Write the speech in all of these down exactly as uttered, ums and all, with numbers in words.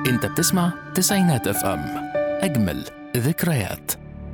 انت بتسمع تسعينات اف ام، اجمل ذكريات.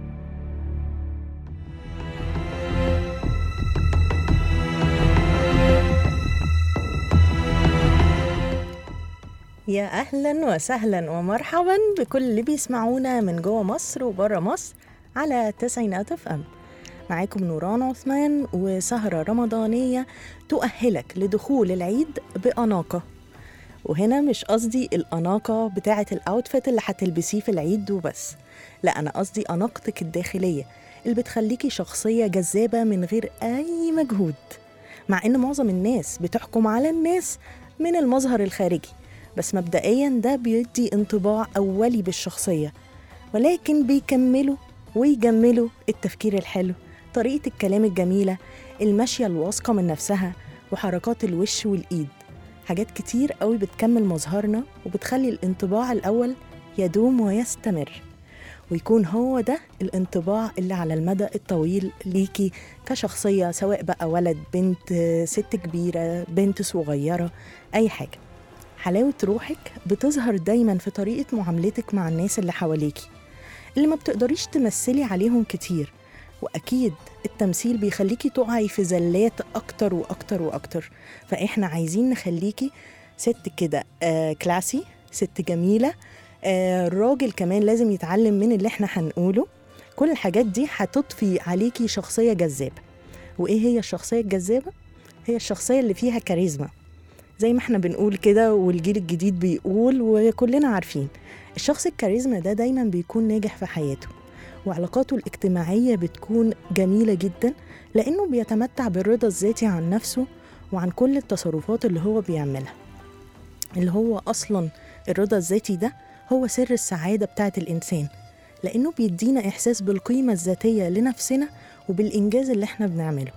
يا أهلا وسهلا ومرحبا بكل اللي بيسمعونا من جوه مصر وبره مصر على تسعينات اف ام. معاكم نوران عثمان وسهرة رمضانية تؤهلك لدخول العيد بأناقة. وهنا مش قصدي الأناقة بتاعة الأوتفيت اللي هتلبسيه في العيد وبس، لا أنا قصدي أناقتك الداخلية اللي بتخليكي شخصية جذابة من غير أي مجهود، مع إن معظم الناس بتحكم على الناس من المظهر الخارجي، بس مبدئيا ده بيدي انطباع أولي بالشخصية، ولكن بيكملوا ويجملوا التفكير الحلو، طريقة الكلام الجميلة، المشية الواثقة من نفسها، وحركات الوش والإيد. حاجات كتير قوي بتكمل مظهرنا وبتخلي الانطباع الأول يدوم ويستمر، ويكون هو ده الانطباع اللي على المدى الطويل ليكي كشخصية، سواء بقى ولد، بنت، ست كبيرة، بنت صغيرة، أي حاجة. حلاوة روحك بتظهر دايما في طريقة معاملتك مع الناس اللي حواليكي اللي ما بتقدريش تمثلي عليهم كتير، وأكيد التمثيل بيخليكي تقعي في زلات أكتر وأكتر وأكتر. فإحنا عايزين نخليكي ست كده آه كلاسي، ست جميلة. آه الراجل كمان لازم يتعلم من اللي احنا هنقوله. كل الحاجات دي هتضفي عليكي شخصية جذابة. وإيه هي الشخصية الجذابة؟ هي الشخصية اللي فيها كاريزما، زي ما احنا بنقول كده والجيل الجديد بيقول وكلنا عارفين. الشخص الكاريزما ده دايما بيكون ناجح في حياته، وعلاقاته الاجتماعية بتكون جميلة جدا، لأنه بيتمتع بالرضا الذاتي عن نفسه وعن كل التصرفات اللي هو بيعملها، اللي هو أصلا الرضا الذاتي ده هو سر السعادة بتاعت الإنسان، لأنه بيدينا إحساس بالقيمة الذاتية لنفسنا وبالإنجاز اللي احنا بنعمله.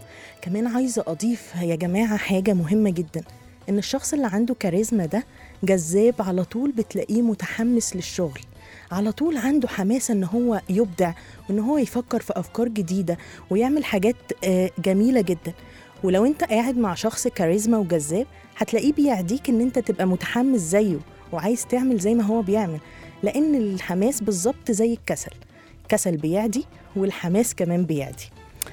كمان عايزة أضيف يا جماعة حاجة مهمة جدا، إن الشخص اللي عنده كاريزما ده جذاب، على طول بتلاقيه متحمس للشغل، على طول عنده حماسة إن هو يبدع وإن هو يفكر في أفكار جديدة ويعمل حاجات جميلة جدا. ولو أنت قاعد مع شخص كاريزما وجذاب هتلاقيه بيعديك إن أنت تبقى متحمس زيه وعايز تعمل زي ما هو بيعمل، لأن الحماس بالظبط زي الكسل، الكسل بيعدي والحماس كمان بيعدي.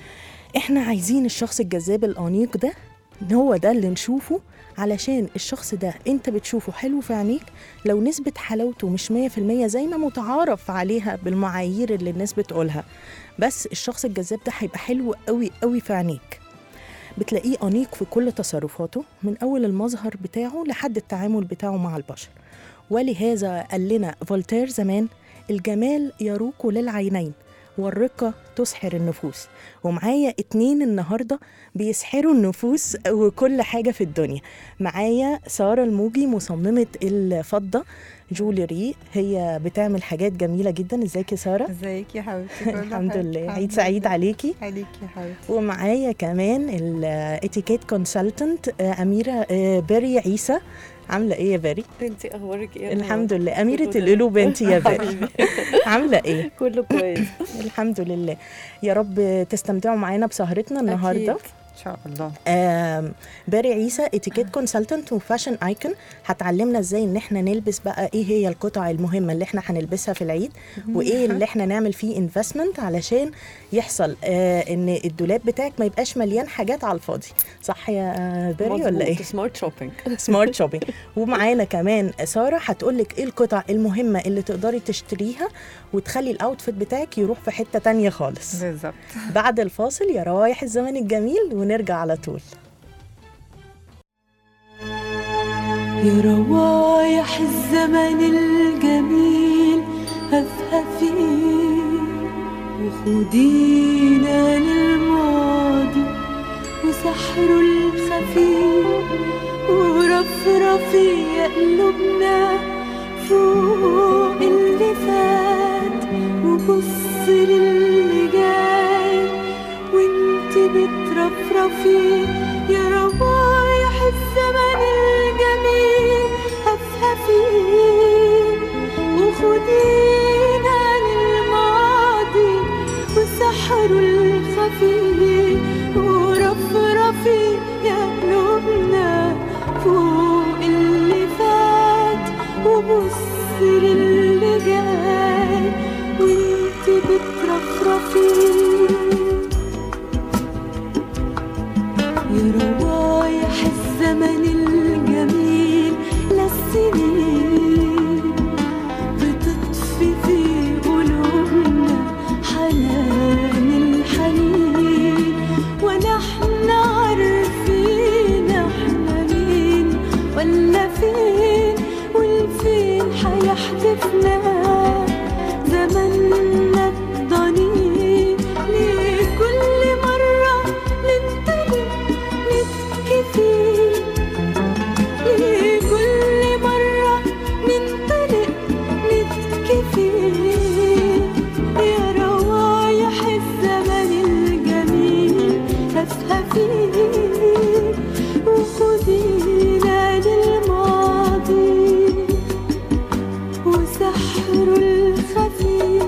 إحنا عايزين الشخص الجذاب الأنيق ده، هو ده اللي نشوفه، علشان الشخص ده انت بتشوفه حلو في عينيك. لو نسبة حلاوته مش مية في المية زي ما متعارف عليها بالمعايير اللي الناس بتقولها، بس الشخص الجذاب ده هيبقى حلو قوي قوي في عينيك. بتلاقيه أنيق في كل تصرفاته، من أول المظهر بتاعه لحد التعامل بتاعه مع البشر. ولهذا قال لنا فولتير زمان: الجمال يروق للعينين والرقة تسحر النفوس. ومعايا اتنين النهاردة بيسحروا النفوس وكل حاجة في الدنيا. معايا سارة الموجي، مصممة الفضة جولري، هي بتعمل حاجات جميلة جدا. ازيك يا سارة؟ ازيك يا حبيبتي؟ الحمد لله، عيد سعيد عليكي. عليكي يا حبيبتي. ومعايا كمان الاتيكيت كونسلتنت أميرة باري عيسى. عاملة ايه يا باري؟ انتي اخبارك ايه؟ الحمد لله. أميرة القلوب انتي يا باري. عاملة ايه؟ كله كويس الحمد لله. يا رب تستمتعوا معانا بسهرتنا النهاردة. أكيد. ان شاء الله. باري عيسى اتيكيت كونسلتنت وفاشن ايكون، هتعلمنا ازاي ان احنا نلبس بقى ايه هي القطع المهمه اللي احنا هنلبسها في العيد، وايه اللي احنا نعمل فيه انفستمنت علشان يحصل آه ان الدولاب بتاعك ما يبقاش مليان حاجات على الفاضي. صح يا باري ولا ايه؟ سمارت شوبينج. سمارت شوبينج. ومعانا كمان ساره هتقولك ايه القطع المهمه اللي تقدري تشتريها وتخلي الاوتفيت بتاعك يروح في حته تانية خالص. بالظبط. بعد الفاصل يا روايح الزمن الجميل ونرجع على طول. يا روايح الزمن الجميل هفهفي وخدينا للماضي وسحره الخفيف ورفرفي يا قلوبنا فوق اللي فات وبصي للي جاي وانت بترفرفي. يا روايح الزمن الجميل هفهفي وخدينا للماضي وسحره الخفي ورفرفي يا قلوبنا فوق اللي فات وبص الزمن الجميل للسنين بتطفي في قلوبنا حنان الحنين، ونحن عارفين احنا مين ولا فين والفين حيحدفنا زمننا الضنين. ليه كل مرة ننطلق نبكي فيه؟ ليه كل مرة ننطلق نبكي فيه؟ يا روايح الزمن الجميل لفها فيه وخدينا للماضي وسحره الخفيف.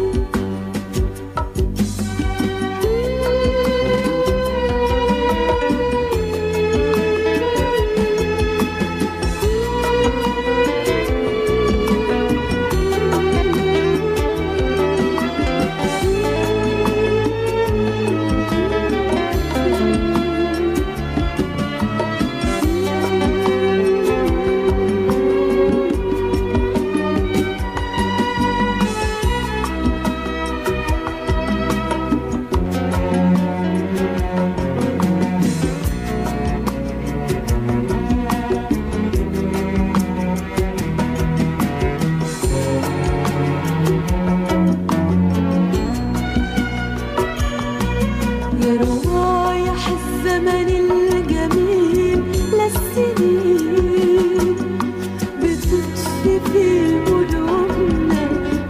يا روايح الزمن الجميل للسنين بتطفي في قلوبنا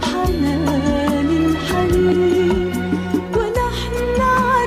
حنان الحنين، ونحن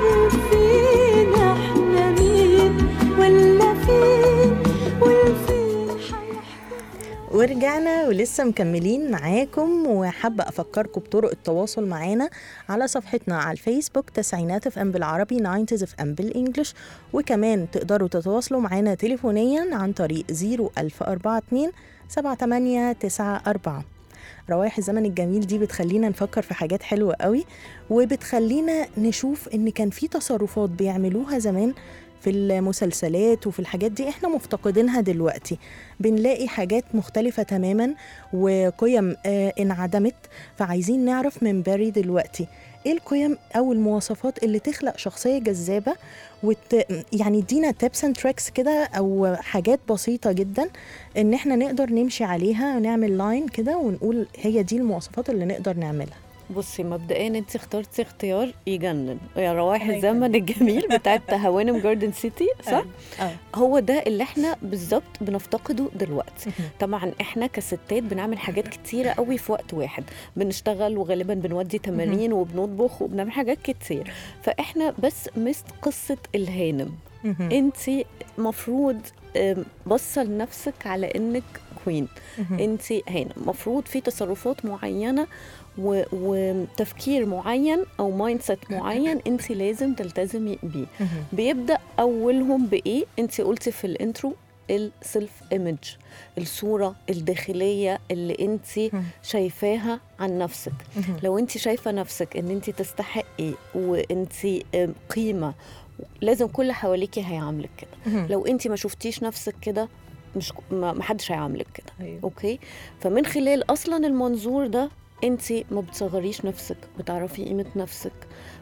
عارفين احنا مين ولا فين والفين حيحدفنا. ورجعنا ولسه مكملين معاكم، وحابة أفكركم بطرق التواصل معانا على صفحتنا على الفيسبوك تسعينات اف ام بالعربي ناينتيز اف ام بالإنجلش، وكمان تقدروا تتواصلوا معانا تليفونيا عن طريق صفر ألف أربعة اتنين سبعة تمانية تسعة أربعة. روايح الزمن الجميل دي بتخلينا نفكر في حاجات حلوة قوي، وبتخلينا نشوف إن كان في تصرفات بيعملوها زمان في المسلسلات وفي الحاجات دي احنا مفتقدينها دلوقتي. بنلاقي حاجات مختلفة تماما وقيم آه انعدمت، فعايزين نعرف من باري دلوقتي ايه القيم او المواصفات اللي تخلق شخصية جذابة، وت... يعني ادينا تيبس اند تريكس كده او حاجات بسيطة جدا ان احنا نقدر نمشي عليها ونعمل لاين كده ونقول هي دي المواصفات اللي نقدر نعملها. بصي مبدئيا انت اخترتي اختيار يجنن، يا روايح الزمن الجميل بتاعت هوانم جاردن سيتي، صح؟ أه. هو ده اللي احنا بالظبط بنفتقده دلوقتي. طبعا احنا كستات بنعمل حاجات كتيرة قوي في وقت واحد، بنشتغل وغالبا بنودي تمارين وبنطبخ وبنعمل حاجات كتير، فاحنا بس مثل قصة الهانم. انت مفروض بصة لنفسك على انك كوين، انت هانم، مفروض في تصرفات معينة و... وتفكير معين او مايند سيت معين انت لازم تلتزمي بيه. بيبدا اولهم بايه؟ انت قلتي في الانترو السيلف ايمج، الصوره الداخليه اللي انت شايفاها عن نفسك. لو انت شايفه نفسك ان انت تستحقي وانت قيمه، لازم كل حواليكي هيعاملك كده. لو انت ما شفتيش نفسك كده مش ما حدش هيعاملك كده. أيوه. اوكي، فمن خلال اصلا المنظور ده انت ما بتصغريش نفسك، بتعرفي قيمة نفسك،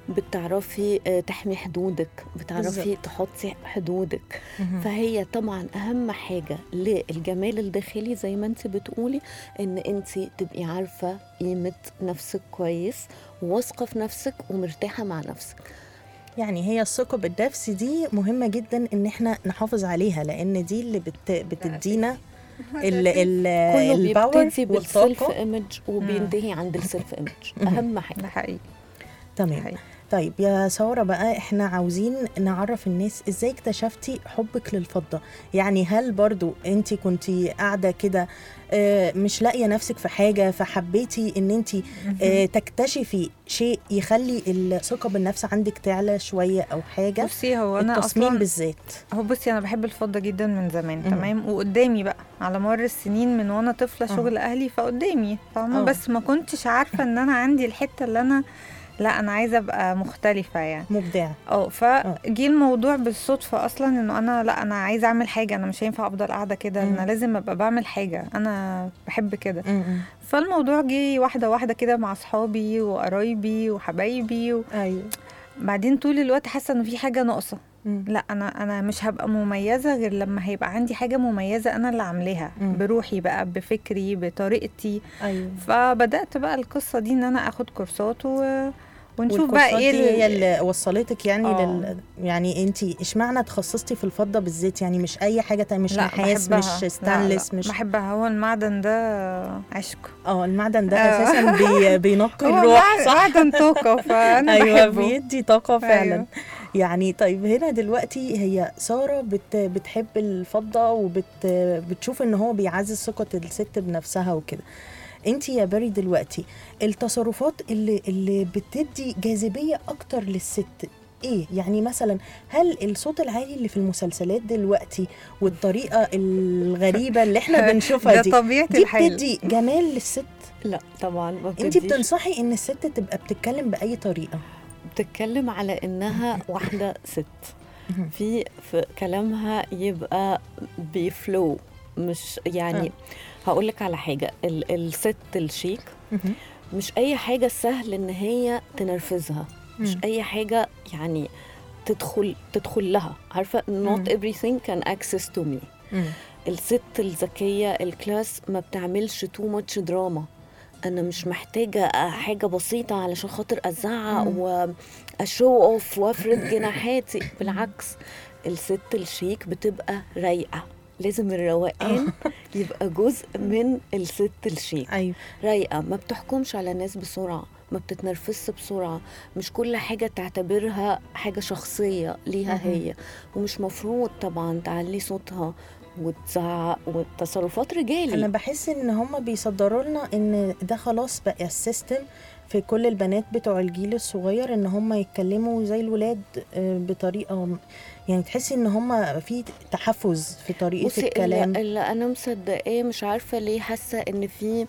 بتعرفي تحمي حدودك، بتعرفي بالزبط. تحطي حدودك. مه. فهي طبعا اهم حاجة للجمال الداخلي زي ما انت بتقولي ان انت تبقي عارفة قيمة نفسك كويس، واثقة في نفسك ومرتاحة مع نفسك. يعني هي الثقة بالنفس دي مهمة جدا ان احنا نحافظ عليها، لان دي اللي بت... بتدينا ال ال الباور بالسيلف ايمج وبينتهي عند السيلف ايمج. اهم حاجه. ده حقيقي. تمام. طيب يا سارة بقى، احنا عاوزين نعرف الناس ازاي اكتشفتي حبك للفضة. يعني هل برضو انتي كنتي قاعدة كده مش لاقية نفسك في حاجة فحبيتي ان انتي تكتشفي شيء يخلي الثقة بالنفس عندك تعلى شوية او حاجة؟ بصي هو انا التصميم بالذات، هو بصي انا بحب الفضة جدا من زمان. مم. تمام، وقدامي بقى على مر السنين من وانا طفلة شغل أه. اهلي فقدامي فاهمة، بس ما كنتش عارفة ان انا عندي الحتة اللي انا لا انا عايزه ابقى مختلفه يعني مبدعه. اه فجي الموضوع بالصدفه اصلا انه انا لا انا عايزه اعمل حاجه، انا مش هينفع افضل قاعده كده، مم. انا لازم ابقى بعمل حاجه، انا بحب كده. م-م. فالموضوع جه واحده واحده كده مع اصحابي وقرايبي وحبايبي و... ايوه. بعدين طول الوقت حاسه انه في حاجه ناقصه. م. لا انا انا مش هبقى مميزه غير لما هيبقى عندي حاجه مميزه انا اللي عاملاها مم. بروحي بقى، بفكري، بطريقتي. ايوه. فبدات بقى القصه دي ان انا اخد كورسات و... ونشوف والكورسات بقى ايه دي هي اللي وصلتك يعني آه. لل... يعني انت اشمعنى تخصصتي في الفضه بالذات؟ يعني مش اي حاجه تانية، مش لا نحاس، بحبها. مش ستانلس، لا لا مش بحبها. هو المعدن ده عشق. اه المعدن ده آه. اساسا بي... بينقي هو الروح، مع- صح؟ معدن طاقه فانا ايوه بحبه. بيدي طاقه فعلا. أيوة. يعني طيب هنا دلوقتي هي ساره بت... بتحب الفضه وبت بتشوف ان هو بيعزز ثقه الست بنفسها وكده. انت يا بري دلوقتي التصرفات اللي اللي بتدي جاذبيه اكتر للست ايه؟ يعني مثلا هل الصوت العالي اللي في المسلسلات دلوقتي والطريقه الغريبه اللي احنا بنشوفها ده دي طبيعه دي الحال. بتدي جمال للست؟ لا طبعا ما انت بتديش. بتنصحي ان الست تبقى بتتكلم باي طريقه؟ بتتكلم على انها واحده ست، في في كلامها يبقى بيفلو، مش يعني هقول لك على حاجه. ال- الست الشيك مش اي حاجه سهل ان هي تنرفزها، مش مم. اي حاجه يعني تدخل تدخل لها، عارفه not everything can access to me. مم. الست الذكيه الكلاس ما بتعملش too much دراما. انا مش محتاجه حاجه بسيطه علشان خاطر ازعق واشو اوف وافرد جناحاتي. بالعكس الست الشيك بتبقى رايقه، لازم الروقان يبقى جزء من الست الشيك. ايوه. رايقه، ما بتحكمش على الناس بسرعه، ما بتتنرفزش بسرعه، مش كل حاجه تعتبرها حاجه شخصيه ليها هي، ومش مفروض طبعا تعلي صوتها وتزعق والتصرفات رجالي. انا بحس ان هم بيصدروا لنا ان ده خلاص بقى السيستم في كل البنات بتوع الجيل الصغير، ان هم يتكلموا زي الولاد آه، بطريقه يعني تحسي ان هم في تحفز في طريقه بصي الكلام. اللي, اللي انا مصدقاه، مش عارفه ليه حاسه ان في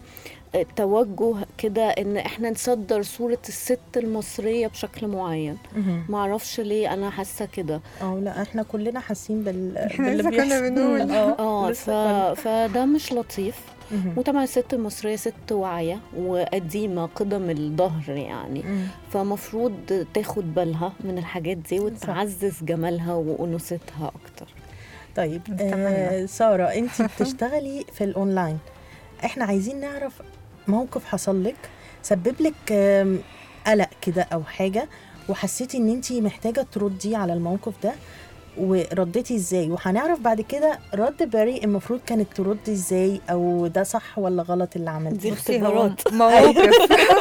توجه كده ان احنا نصدر صوره الست المصريه بشكل معين. مهم. ما اعرفش ليه انا حاسه كده. اه لا احنا كلنا حاسين بال احنا باللي لسه كنا بيحصل. بنقول. اه ف... فده مش لطيف. مهم. وطبعا الست المصريه ست واعيه وقديمه قدم الظهر يعني، مم. فمفروض تاخد بالها من الحاجات دي وتعزز جمالها وانوثتها اكتر. طيب آه نتمنى. ساره، انت بتشتغلي في الاونلاين، احنا عايزين نعرف موقف حصل لك سبب لك آم، قلق كده او حاجه، وحسيتي ان انت محتاجه تردي على الموقف ده، ورديتي ازاي؟ وهنعرف بعد كده رد بري المفروض كانت تردي ازاي، او ده صح ولا غلط اللي عملتيه. دي بصي هو اختبارات. مواقف.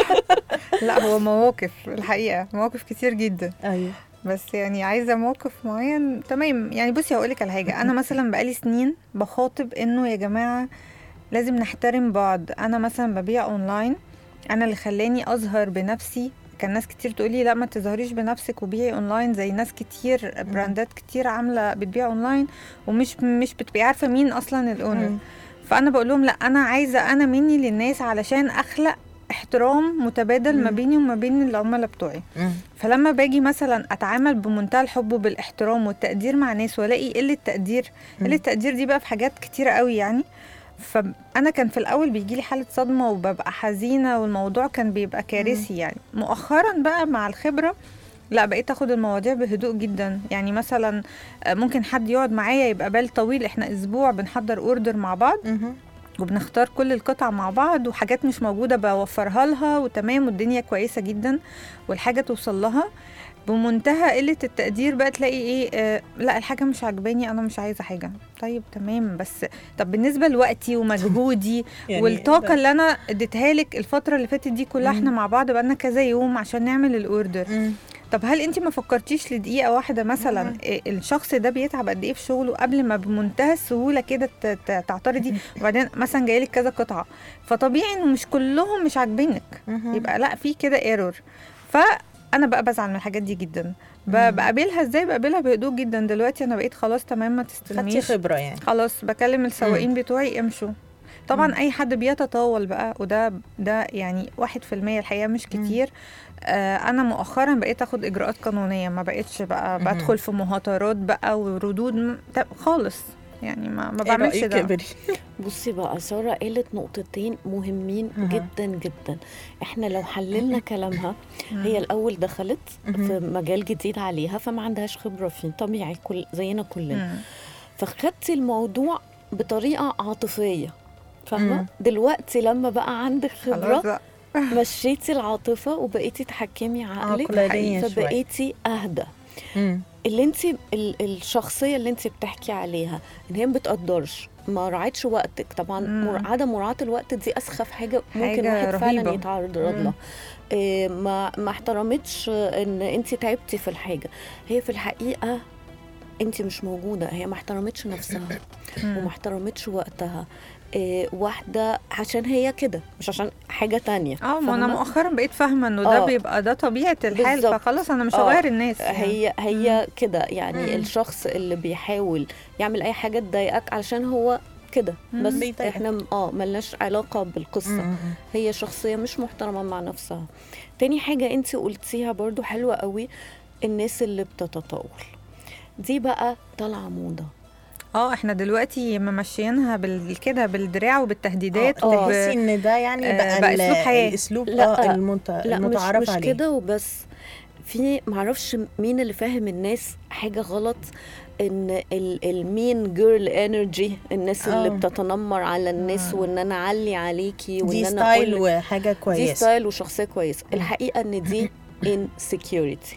لا هو مواقف الحقيقه، مواقف كتير جدا، ايوه. بس يعني عايزه موقف معين. تمام يعني بصي هقولك على حاجه. انا مثلا بقالي سنين بخاطب انه يا جماعه لازم نحترم بعض. انا مثلا ببيع اونلاين، انا اللي خلاني اظهر بنفسي. كان ناس كتير تقولي لا ما تظهريش بنفسك وبيعي اونلاين، زي ناس كتير براندات كتير عامله بتبيع اونلاين ومش مش بتبقى عارفه مين اصلا الاونر. مم. فانا بقول لهم لا انا عايزه انا مني للناس علشان اخلق احترام متبادل ما مم. بيني وما بين العملاء بتوعي. مم. فلما باجي مثلا اتعامل بمنتهى الحب وبالاحترام والتقدير مع ناس والاقي قله تقدير، مم. قله التقدير دي بقى في حاجات كتيره قوي يعني. فانا كان في الاول بيجي لي حاله صدمه وببقى حزينه والموضوع كان بيبقى كارثي يعني. مؤخرا بقى مع الخبره لا بقيت اخد المواضيع بهدوء جدا. يعني مثلا ممكن حد يقعد معايا يبقى بال طويل، احنا اسبوع بنحضر اوردر مع بعض مهم. وبنختار كل القطع مع بعض، وحاجات مش موجوده بوفرها لها وتمام والدنيا كويسه جدا والحاجه توصل لها. بمنتهى قله التقدير بقى تلاقي ايه آه لا الحاجه مش عجباني، انا مش عايزه حاجه. طيب تمام، بس طب بالنسبه لوقتي ومجهودي يعني والطاقه ده- اللي انا اديتها لك الفتره اللي فاتت دي كلها، احنا مع بعض بقالنا كذا يوم عشان نعمل الاوردر. مم. طب هل انت ما فكرتيش لدقيقه واحده مثلا إيه الشخص ده بيتعب قد ايه في شغله قبل ما بمنتهى السهوله كده ت- ت- تعترضي؟ وبعدين مثلا جايلك كذا قطعه، فطبيعي انه مش كلهم مش عاجبينك، مهم. يبقى لا في كده ايرور. فانا بقى بزعل من الحاجات دي جدا. ب- بقابلها ازاي؟ بقابلها بهدوء جدا. دلوقتي انا بقيت خلاص تمام ما خدتي تستلميش، خبره يعني. خلاص بكلم السواقين بتوعي امشوا. طبعا اي حد بيتطاول بقى، وده ده يعني واحد في المية الحقيقه مش كتير. آه انا مؤخرا بقيت اخد اجراءات قانونيه، ما بقيتش بقى مم. بدخل في مهاترات بقى وردود م- طب خالص، يعني ما, ما إيه بعملش رأيك ده. يا بري؟ بصي بقى، سارة قالت نقطتين مهمين أها. جدا جدا. احنا لو حللنا كلامها، مم. هي الأول دخلت مهم. في مجال جديد عليها، فما عندهاش خبرة فيه، طبيعي كل زينا كلنا. مم. فخدتي الموضوع بطريقة عاطفية، فاهمة؟ مم. دلوقتي لما بقى عندك خلاص خبرة، بقى. مشيتي العاطفة وبقيتي تحكمي عقلك، عقلانية شوية. فبقيتي أهدى. مم. اللي انت ال- الشخصيه اللي انت بتحكي عليها ان هي ما بتقدرش، ما راعتش وقتك. طبعا مم. مر... عدم مراعاه الوقت دي اسخف حاجه ممكن حاجة واحد فعلا رهيبة. يتعرض مم. لها. إيه، ما ما احترمتش ان انت تعبتي في الحاجه. هي في الحقيقه انت مش موجوده، هي ما احترمتش نفسها وما احترمتش وقتها. إيه، واحده عشان هي كده، مش عشان حاجه تانية. اه ما انا فاهمة؟ مؤخرا بقيت فاهمه انه ده آه. بيبقى ده طبيعه الحال، بالظبط. فخلاص انا مش آه. هغير الناس يعني. هي هي كده يعني. مم. الشخص اللي بيحاول يعمل اي حاجه تضايقك علشان هو كده مم. بس، بيضايقك. احنا م- اه ملناش علاقه بالقصه. مم. هي شخصيه مش محترمه مع نفسها. تاني حاجه انت قلتيها برضو حلوه قوي، الناس اللي بتتطاول دي بقى طالعه موضه. اه احنا دلوقتي ممشيينها بالكده بالدراع وبالتهديدات اه وب- تحسي ان ده يعني آه، بقى, بقى ال- أسلوب حياة. الاسلوب لا، اه المت... لا، مش المتعارف مش عليه كده وبس. في معرفش مين اللي فاهم الناس حاجه غلط، ان المين جيرل انرجي، الناس اللي آه. بتتنمر على الناس آه. وان انا اعلي عليكي وان دي انا ستايل أقولك- وحاجه دي كويسه. ستايل وشخصيه كويسه. الحقيقه ان دي insecurity،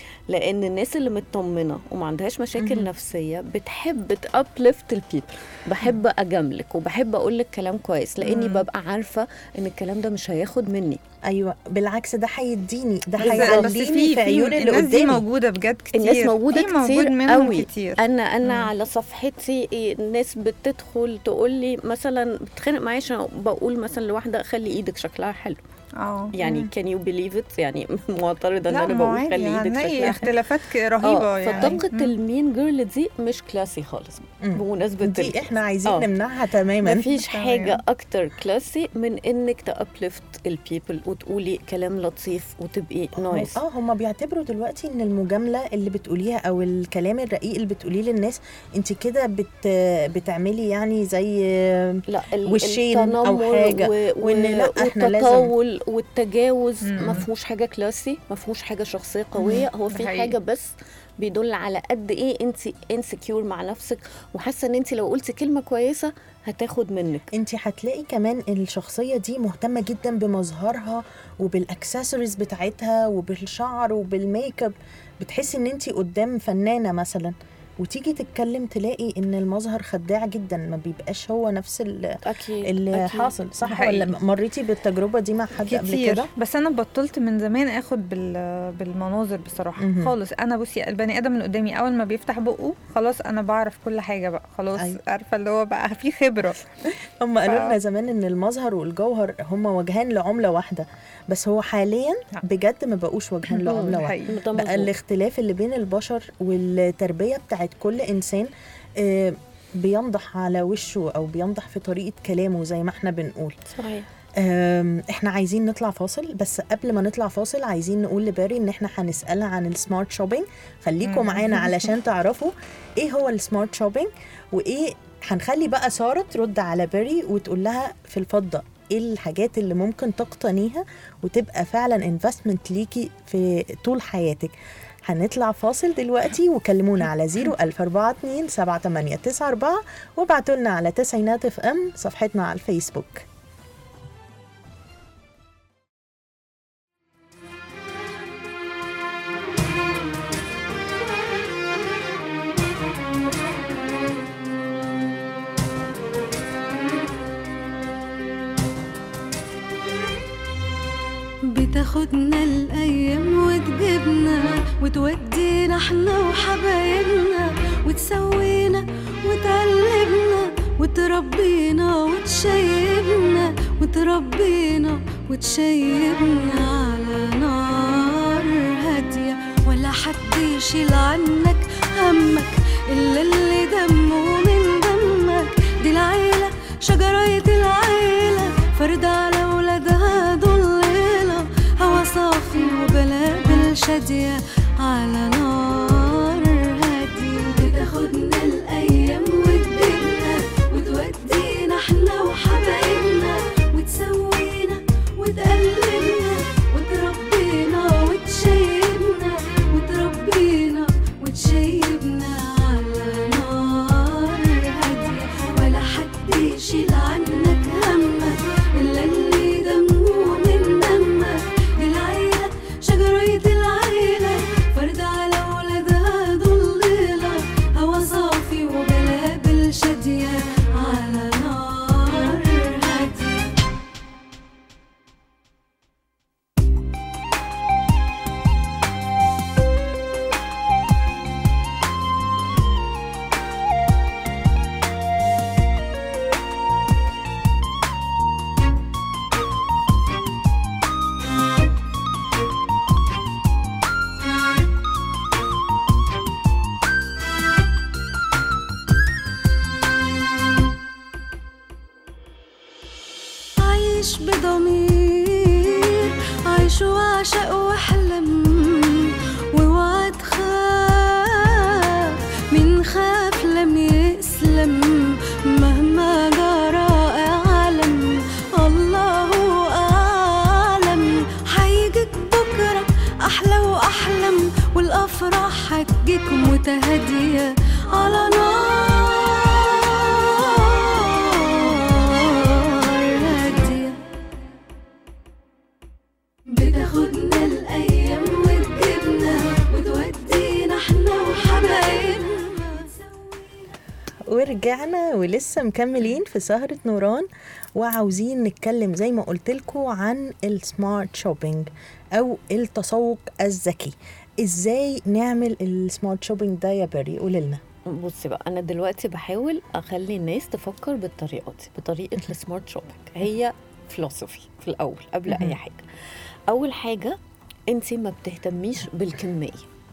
لان الناس اللي مطمنه وما عندهاش مشاكل مهم. نفسيه بتحب تابليفت البيبل. بحب اجاملك وبحب اقول لك كلام كويس، لاني مم. ببقى عارفه ان الكلام ده مش هياخد مني. ايوه بالعكس، ده هيديني، ده بس- بس هيعليني في عيون اللي الناس دي قدامي. موجوده بجد كتير. الناس موجودة في موجود كتير منهم قوي. كتير. انا انا مم. على صفحتي إيه، الناس بتدخل تقول لي مثلا، بتخانق معايا عشان بقول مثلا لواحده خلي ايدك شكلها حلو. اه يعني مم. كان يو بليف ات، يعني معترضه ان لا انا ما بقول عادي، خلي ايدك هنلاقي شكلها حلو. اختلافات ك- رهيبه اه يعني. فطاقه مم. المين جيرل دي مش كلاسي خالص. مم. بمناسبه دي ال- احنا عايزين آه. نمنعها تماما. مفيش تمام. حاجة أكتر كلاسي من إنك تأبلفت البيبل وتقولي كلام لطيف وتبقي نايس. اه هم بيعتبروا دلوقتي ان المجامله اللي بتقوليها او الكلام الرقيق اللي بتقوليه للناس انت كده بت بتعملي يعني زي لا ال- وشين أو التنمر حاجة، و- وإن لا، إحنا لازم- والتطاول والتجاوز مم. ما فيهوش حاجة كلاسي، ما فيهوش حاجة شخصية قوية. هو ده في حقيقي. حاجة بس بيدل على قد ايه انت انسكيور مع نفسك، وحاسة ان انت لو قلتي كلمة كويسة هتاخد منك. انت هتلاقي كمان الشخصيه دي مهتمه جدا بمظهرها وبالاكسسوارز بتاعتها وبالشعر وبالميك اب. بتحسي ان انت قدام فنانه مثلا، وتيجي تتكلم تلاقي ان المظهر خداع جدا، ما بيبقاش هو نفس ال- اكيد اللي أكيد. حاصل. صح حقيقي. ولا مريتي بالتجربه دي مع حد قبل كتير. كده؟ بس انا بطلت من زمان اخد بال بالمناظر بصراحه. مهم. خالص. انا بصي البني ادم اللي قدامي اول ما بيفتح بقه خلاص انا بعرف كل حاجه بقى خلاص. أيوة. عارفه اللي هو بقى في خبره. هم قالوا ف- لنا زمان ان المظهر والجوهر هم وجهان لعمله واحده، بس هو حاليا لا. بجد ما بقوش وجهان مم، لعمله واحده. حقيقي. ده بقى مظبوط. الاختلاف اللي بين البشر والتربيه بتاعت كل انسان آه، بينضح على وشه او بينضح في طريقه كلامه زي ما احنا بنقول. صحيح. آم، احنا عايزين نطلع فاصل، بس قبل ما نطلع فاصل عايزين نقول لباري ان احنا هنسألها عن السمارت شوبينج. خليكم مم. معانا علشان تعرفوا ايه هو السمارت شوبينج، وايه هنخلي بقى سارة ترد على باري وتقول لها في الفضة ايه الحاجات اللي ممكن تقتنيها وتبقى فعلا انفستمنت ليكي في طول حياتك. هنطلع فاصل دلوقتي، وكلمونا على صفر ألف أربعة اتنين سبعة تمانية تسعة أربعة وابعتوا لنا على تسعينات اف ام صفحتنا على الفيسبوك. بتاخدنا الأيام وتجيبنا وتودينا احنا وحبايبنا وتسوينا وتقلبنا وتربينا وتشيبنا وتربينا وتشيبنا على نار هادية، ولا حد يشيل عنك همك إلا اللي دمه من دمك. دي العيلة شجرة العيلة هادية على نار هادية. بتاخدنا الأيام وتجيبنا وتودينا احنا وحبايبنا وتسوينا وتقلبنا وتربينا وتشيبنا وتربينا وتشيبنا على نار هادية. ولا حد يشيل عنك همك إلا اللي دمه من دمك. العيلة شجرة العيلة فرد على ولادها ضليلة. هوا صافي وبلابل شادية على نار هادية. عايش بضمير عايش وعشق واحلم واوعى تخاف من خاف لم يسلم مهما جرى عالم الله اعلم. هيجيك بكره احلى واحلم والافراح هتجيك متهاديه على نار هادية. بتاخدنا الأيام وتجيبنا وتودينا احنا وحبايبنا. ورجعنا ولسه مكملين في سهرة نوران، وعاوزين نتكلم زي ما قلت لكم عن السمارت شوبينج أو التسوق الذكي. إزاي نعمل السمارت شوبينج ده يا بري؟ قولي لنا. بصي بقى، انا دلوقتي بحاول اخلي الناس تفكر بالطريقه دي، بطريقه السمارت شوبينج. هي فلسفي في الاول قبل اي حاجه. اول حاجه انت ما بتهتميش بالكميه،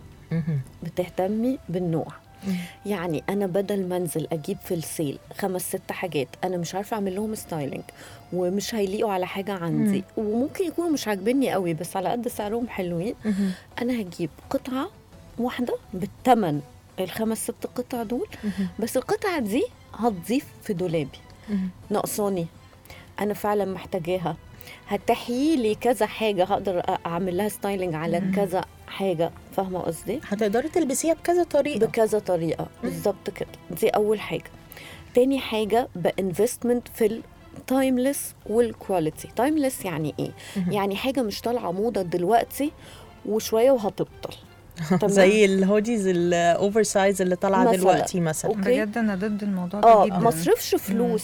بتهتمي بالنوع. يعني انا بدل ما انزل اجيب في السيل خمس ست حاجات انا مش عارفه اعمل لهم ستايلينج ومش هيليقوا على حاجه عندي وممكن يكونوا مش عاجبني قوي بس على قد سعرهم حلوين، انا هجيب قطعه واحده بالثمن الخمس ست قطع دول، بس القطعه دي هتضيف في دولابي، ناقصاني انا فعلا محتاجاها، هتحيي لي كذا حاجه هقدر اعمل لها ستايلينج على كذا حاجه. فاهمه قصدي؟ هتقدري تلبسيها بكذا طريقه بكذا طريقه بالظبط كده. دي اول حاجه. تاني حاجه بانفستمنت في التايمليس والكواليتي. تايمليس يعني ايه؟ يعني حاجه مش طالعه موضه دلوقتي وشويه وهتبطل. زي الهوديز الاوفر سايز اللي طالعه دلوقتي مثلا. بجد انا ضد الموضوع ده اه جدا. ما اصرفش فلوس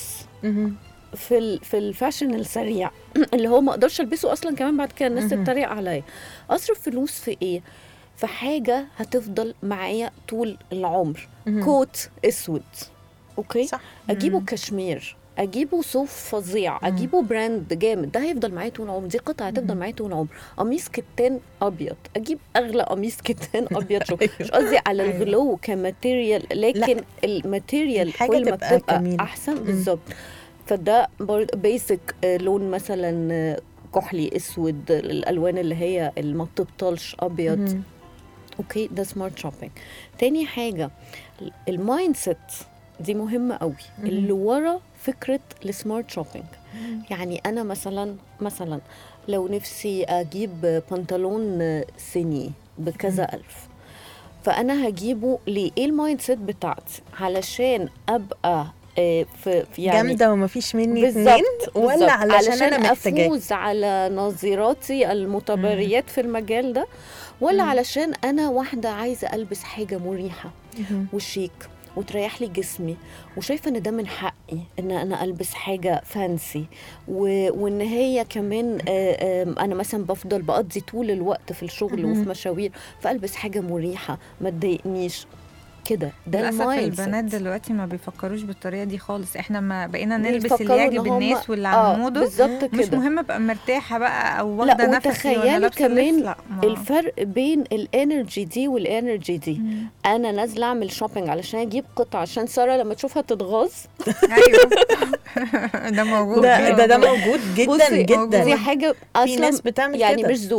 في ال في الفاشن السريع اللي هو ما اقدرش البسه اصلا كمان بعد كده الناس تتريق عليا. اصرف فلوس في ايه؟ في حاجه هتفضل معايا طول العمر. كوت اسود اوكي صح. اجيبه كشمير، اجيبه صوف فظيع، اجيبه براند جامد، ده هيفضل معايا طول العمر. دي قطعه هتفضل معايا طول العمر. قميص كتان ابيض، اجيب اغلى قميص كتان ابيض. شوف مش قصدي على الغلو كماتيريال، لكن الماتيريال كل ما تبقى بتبقى كميل. احسن بالظبط. فده بيسك لون مثلا كحلي اسود، الالوان اللي هي اللي ما بتبطلش ابيض. اوكي ده سمارت شوبينج. تاني حاجه المايند سيت، دي مهمه قوي اللي ورا فكره السمارت شوبينج. يعني انا مثلا مثلا لو نفسي اجيب بنطلون صيني بكذا الف، فانا هجيبه ليه؟ ايه المايند سيت بتاعتي؟ علشان ابقى في يعني جامده ومفيش مني اتنين، ولا علشان, علشان انا محتاجاه افوز على نظيراتي المتبريات مم. في المجال ده، ولا مم. علشان انا واحده عايزه البس حاجه مريحه مم. وشيك وتريح لي جسمي، وشايفه ان ده من حقي ان انا البس حاجه فانسي، وان هي كمان انا مثلا بفضل بقضي طول الوقت في الشغل مم. وفي مشاوير، فالبس حاجه مريحه ما تضايقنيش كده. ده للأسف البنات دلوقتي ما بيفكروش بالطريقه دي خالص. احنا ما بقينا نلبس اللي يعجب الناس واللي على الموضه. بالظبط كده. مش مهم ابقى مرتاحه بقى او واخده نفسي وانا لابسه كمان لا الفرق بين الانرجي دي والانرجي دي. مم. انا نازله اعمل شوبينج علشان اجيب قطعه عشان ساره لما تشوفها تتغاظ. ايوه ده موجود. ده ده, ده موجود جدا جدا. دي حاجه اصلا في ناس بتعمل يعني كده. مش ذوقي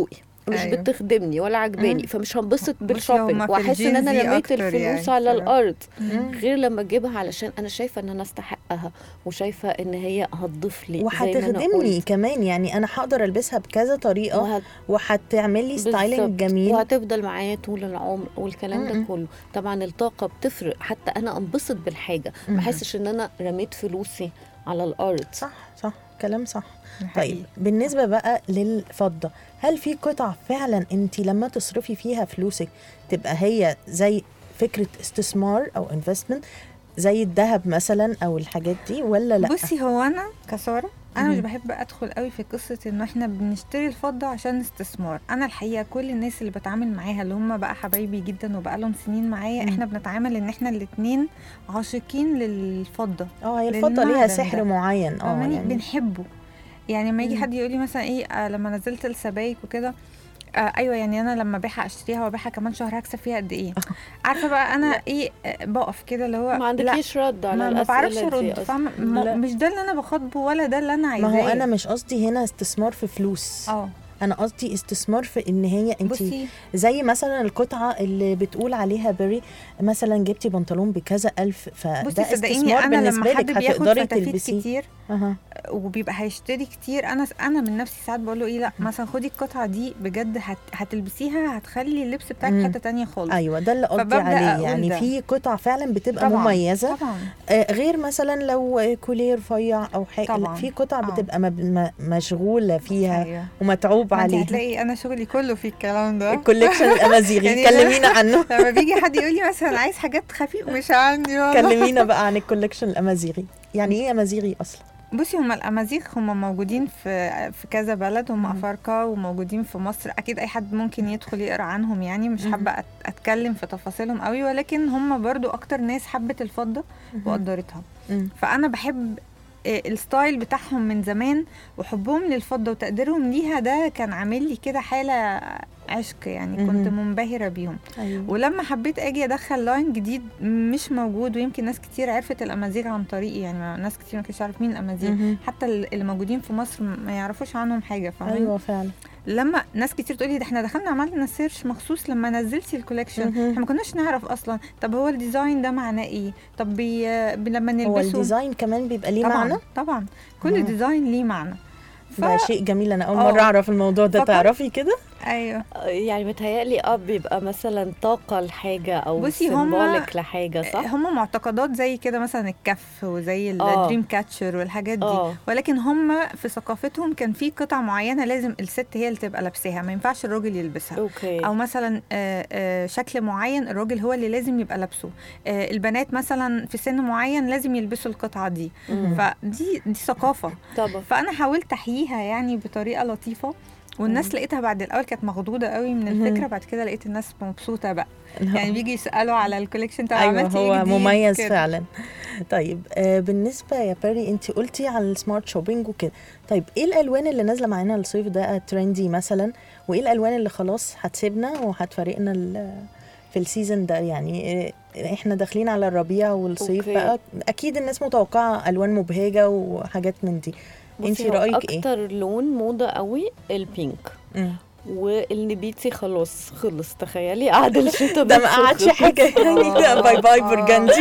مش أيوة. بتخدمني ولا عجباني، مم. فمش هنبسط بصي بالشوبينج هما في واحس ان انا الجين زي رميت أكتر الفلوس يعني على صراحة. الارض، مم. غير لما اجيبها علشان انا شايفه ان انا استحقها وشايفه ان هي هتضيف لي زي ما انا وهتخدمني قلت. كمان، يعني انا هقدر البسها بكذا طريقه وهت... وهتعمل لي ستايلينج بالظبط. جميل. وهتفضل معايا طول العمر والكلام ده م-م. كله. طبعا الطاقه بتفرق، حتى انا انبسط بالحاجه، م-م. ما احسش ان انا رميت فلوسي على الارض. صح صح كلام صح. حقيقي. طيب بالنسبه بقى للفضه، هل في قطع فعلا انت لما تصرفي فيها فلوسك تبقى هي زي فكره استثمار او انفستمنت زي الذهب مثلا او الحاجات دي ولا لا؟ بصي هو انا كساره انا مش مهم. بحب ادخل قوي في قصه انه احنا بنشتري الفضه عشان استثمار. انا الحقيقه كل الناس اللي بتعامل معاها اللي هم بقى حبايبي جدا وبقى لهم سنين معايا، مم. احنا بنتعامل ان احنا الاثنين عاشقين للفضه. اه هي الفضه ليها للمعدن سحر ده. معين. اه فاهماني؟ يعني بنحبه. يعني لما يجي مم. حد يقول لي مثلا ايه آه لما نزلت السبايك وكده آه ايوه يعني انا لما ابيعها اشتريها وابيعها كمان شهر هكسب فيها قد ايه؟ عارفه بقى انا لا. ايه آه بقف كده اللي هو ما عندكيش رد على ما, ما بعرفش الاسئله دي ارد، أصلاً. فاهمه؟ لا. ما- مش ده اللي انا بخاطبه ولا ده اللي انا عايزاه. ما هو انا مش قصدي هنا استثمار في فلوس، اه انا قصدي استثمار في ان هي انت بصي زي مثلا القطعه اللي بتقول عليها بري، مثلا جبتي بنطلون بكذا الف، فده بصي صدقيني استثمار انا بالنسبه لما حد لك بياخد هتقدري فتافيت تلبسيه. كتير اها وبيبقى هيشتري كتير، انا انا من نفسي ساعات بقول له ايه لا مثلا خدي القطعه دي بجد هت هتلبسيها هتخلي اللبس بتاعك مم. حته تانية خالص. ايوه ده اللي قصدي فببدأ عليه، أقول يعني ده. في قطع فعلا بتبقى طبعاً، مميزه طبعا آه غير مثلا لو كوليه رفيع او حاجه، طبعاً. في قطع آه. بتبقى مب- م- مشغوله فيها ايوه ومتعوب ما انت عليها. هتلاقي انا شغلي كله في الكلام ده. الكوليكشن الامازيغي يعني كلمينا عنه. لما بيجي حد يقول لي مثلا عايز حاجات خفيفه مش عندي والله. كلمينا بقى عن الكوليكشن الامازيغي، يعني ايه امازيغي اصلا؟ بصي هم الامازيغ هم موجودين في في كذا بلد، هم مم. افارقه وموجودين في مصر، اكيد اي حد ممكن يدخل يقرا عنهم، يعني مش مم. حابه أت- اتكلم في تفاصيلهم قوي، ولكن هم برضو اكتر ناس حبت الفضه وقدرتها. مم. فانا بحب آه، الستايل بتاعهم من زمان، وحبهم للفضه وتقديرهم ليها ده كان عامل لي كده حاله عشق، يعني كنت مهم. منبهره بيهم. أيوة. ولما حبيت اجي ادخل لاين جديد مش موجود، ويمكن ناس كتير عرفت الامازيغ عن طريقي، يعني ما- ناس كتير ما كانش عارف مين الامازيغ، مهم. حتى ال- اللي موجودين في مصر ما يعرفوش عنهم حاجه، فاهمين؟ ايوه فعلا. لما ناس كتير تقولي ده احنا دخلنا عملنا سيرش مخصوص لما نزلتي الكوليكشن، مهم. احنا ما كناش نعرف اصلا طب هو الديزاين ده معناه ايه، طب بي... بي- لما هو نلبسه الديزاين كمان بيبقى ليه طبعا معنى؟ طبعا كل آه. ديزاين ليه معنى. ف... ده شيء جميل، انا اول آه. مره اعرف الموضوع ده. فكنت- تعرفي كده؟ ايوه يعني متهيألي اه بيبقى مثلا طاقة لحاجة أو بصي هما- سيمبوليك لحاجة، صح؟ هم معتقدات زي كده مثلا الكف وزي آه. الدريم كاتشر والحاجات دي، اه ولكن هم في ثقافتهم كان في قطع معينه لازم الست هي اللي تبقى لابساها، ما ينفعش الراجل يلبسها. اوكي. او مثلا آه، آه، شكل معين الراجل هو اللي لازم يبقى لابسه، آه، البنات مثلا في سن معين لازم يلبسوا القطعه دي، مم. فدي دي ثقافه. طبعا. فانا حاولت احييها يعني بطريقه لطيفه، والناس مم. لقيتها بعد الاول كانت مخضوضه قوي من مهم. الفكره، بعد كده لقيت الناس مبسوطه بقى، يعني بيجي يسالوا على الكوليكشن بتاع ايوه عملتي هو ايه جديد مميز كده. فعلا. طيب آه بالنسبه يا باري، انت قلتي على السمارت شوبينج وكده، طيب ايه الالوان اللي نازله معانا الصيف ده ترندي مثلا، وايه الالوان اللي خلاص هتسيبنا وهتفارقنا ال- في السيزون ده؟ يعني آه، احنا داخلين على الربيع والصيف أوكي. بقى، اكيد الناس متوقعه الوان مبهجه وحاجات من دي. بصي، انتي هو رايك ايه؟ اكتر لون موضة قوي البينك، مم. والنبيتي خلاص خلص، تخيلي قعد الشتا ده بس ما قعدش وخلص. حاجه يعني ده باي باي برجندي.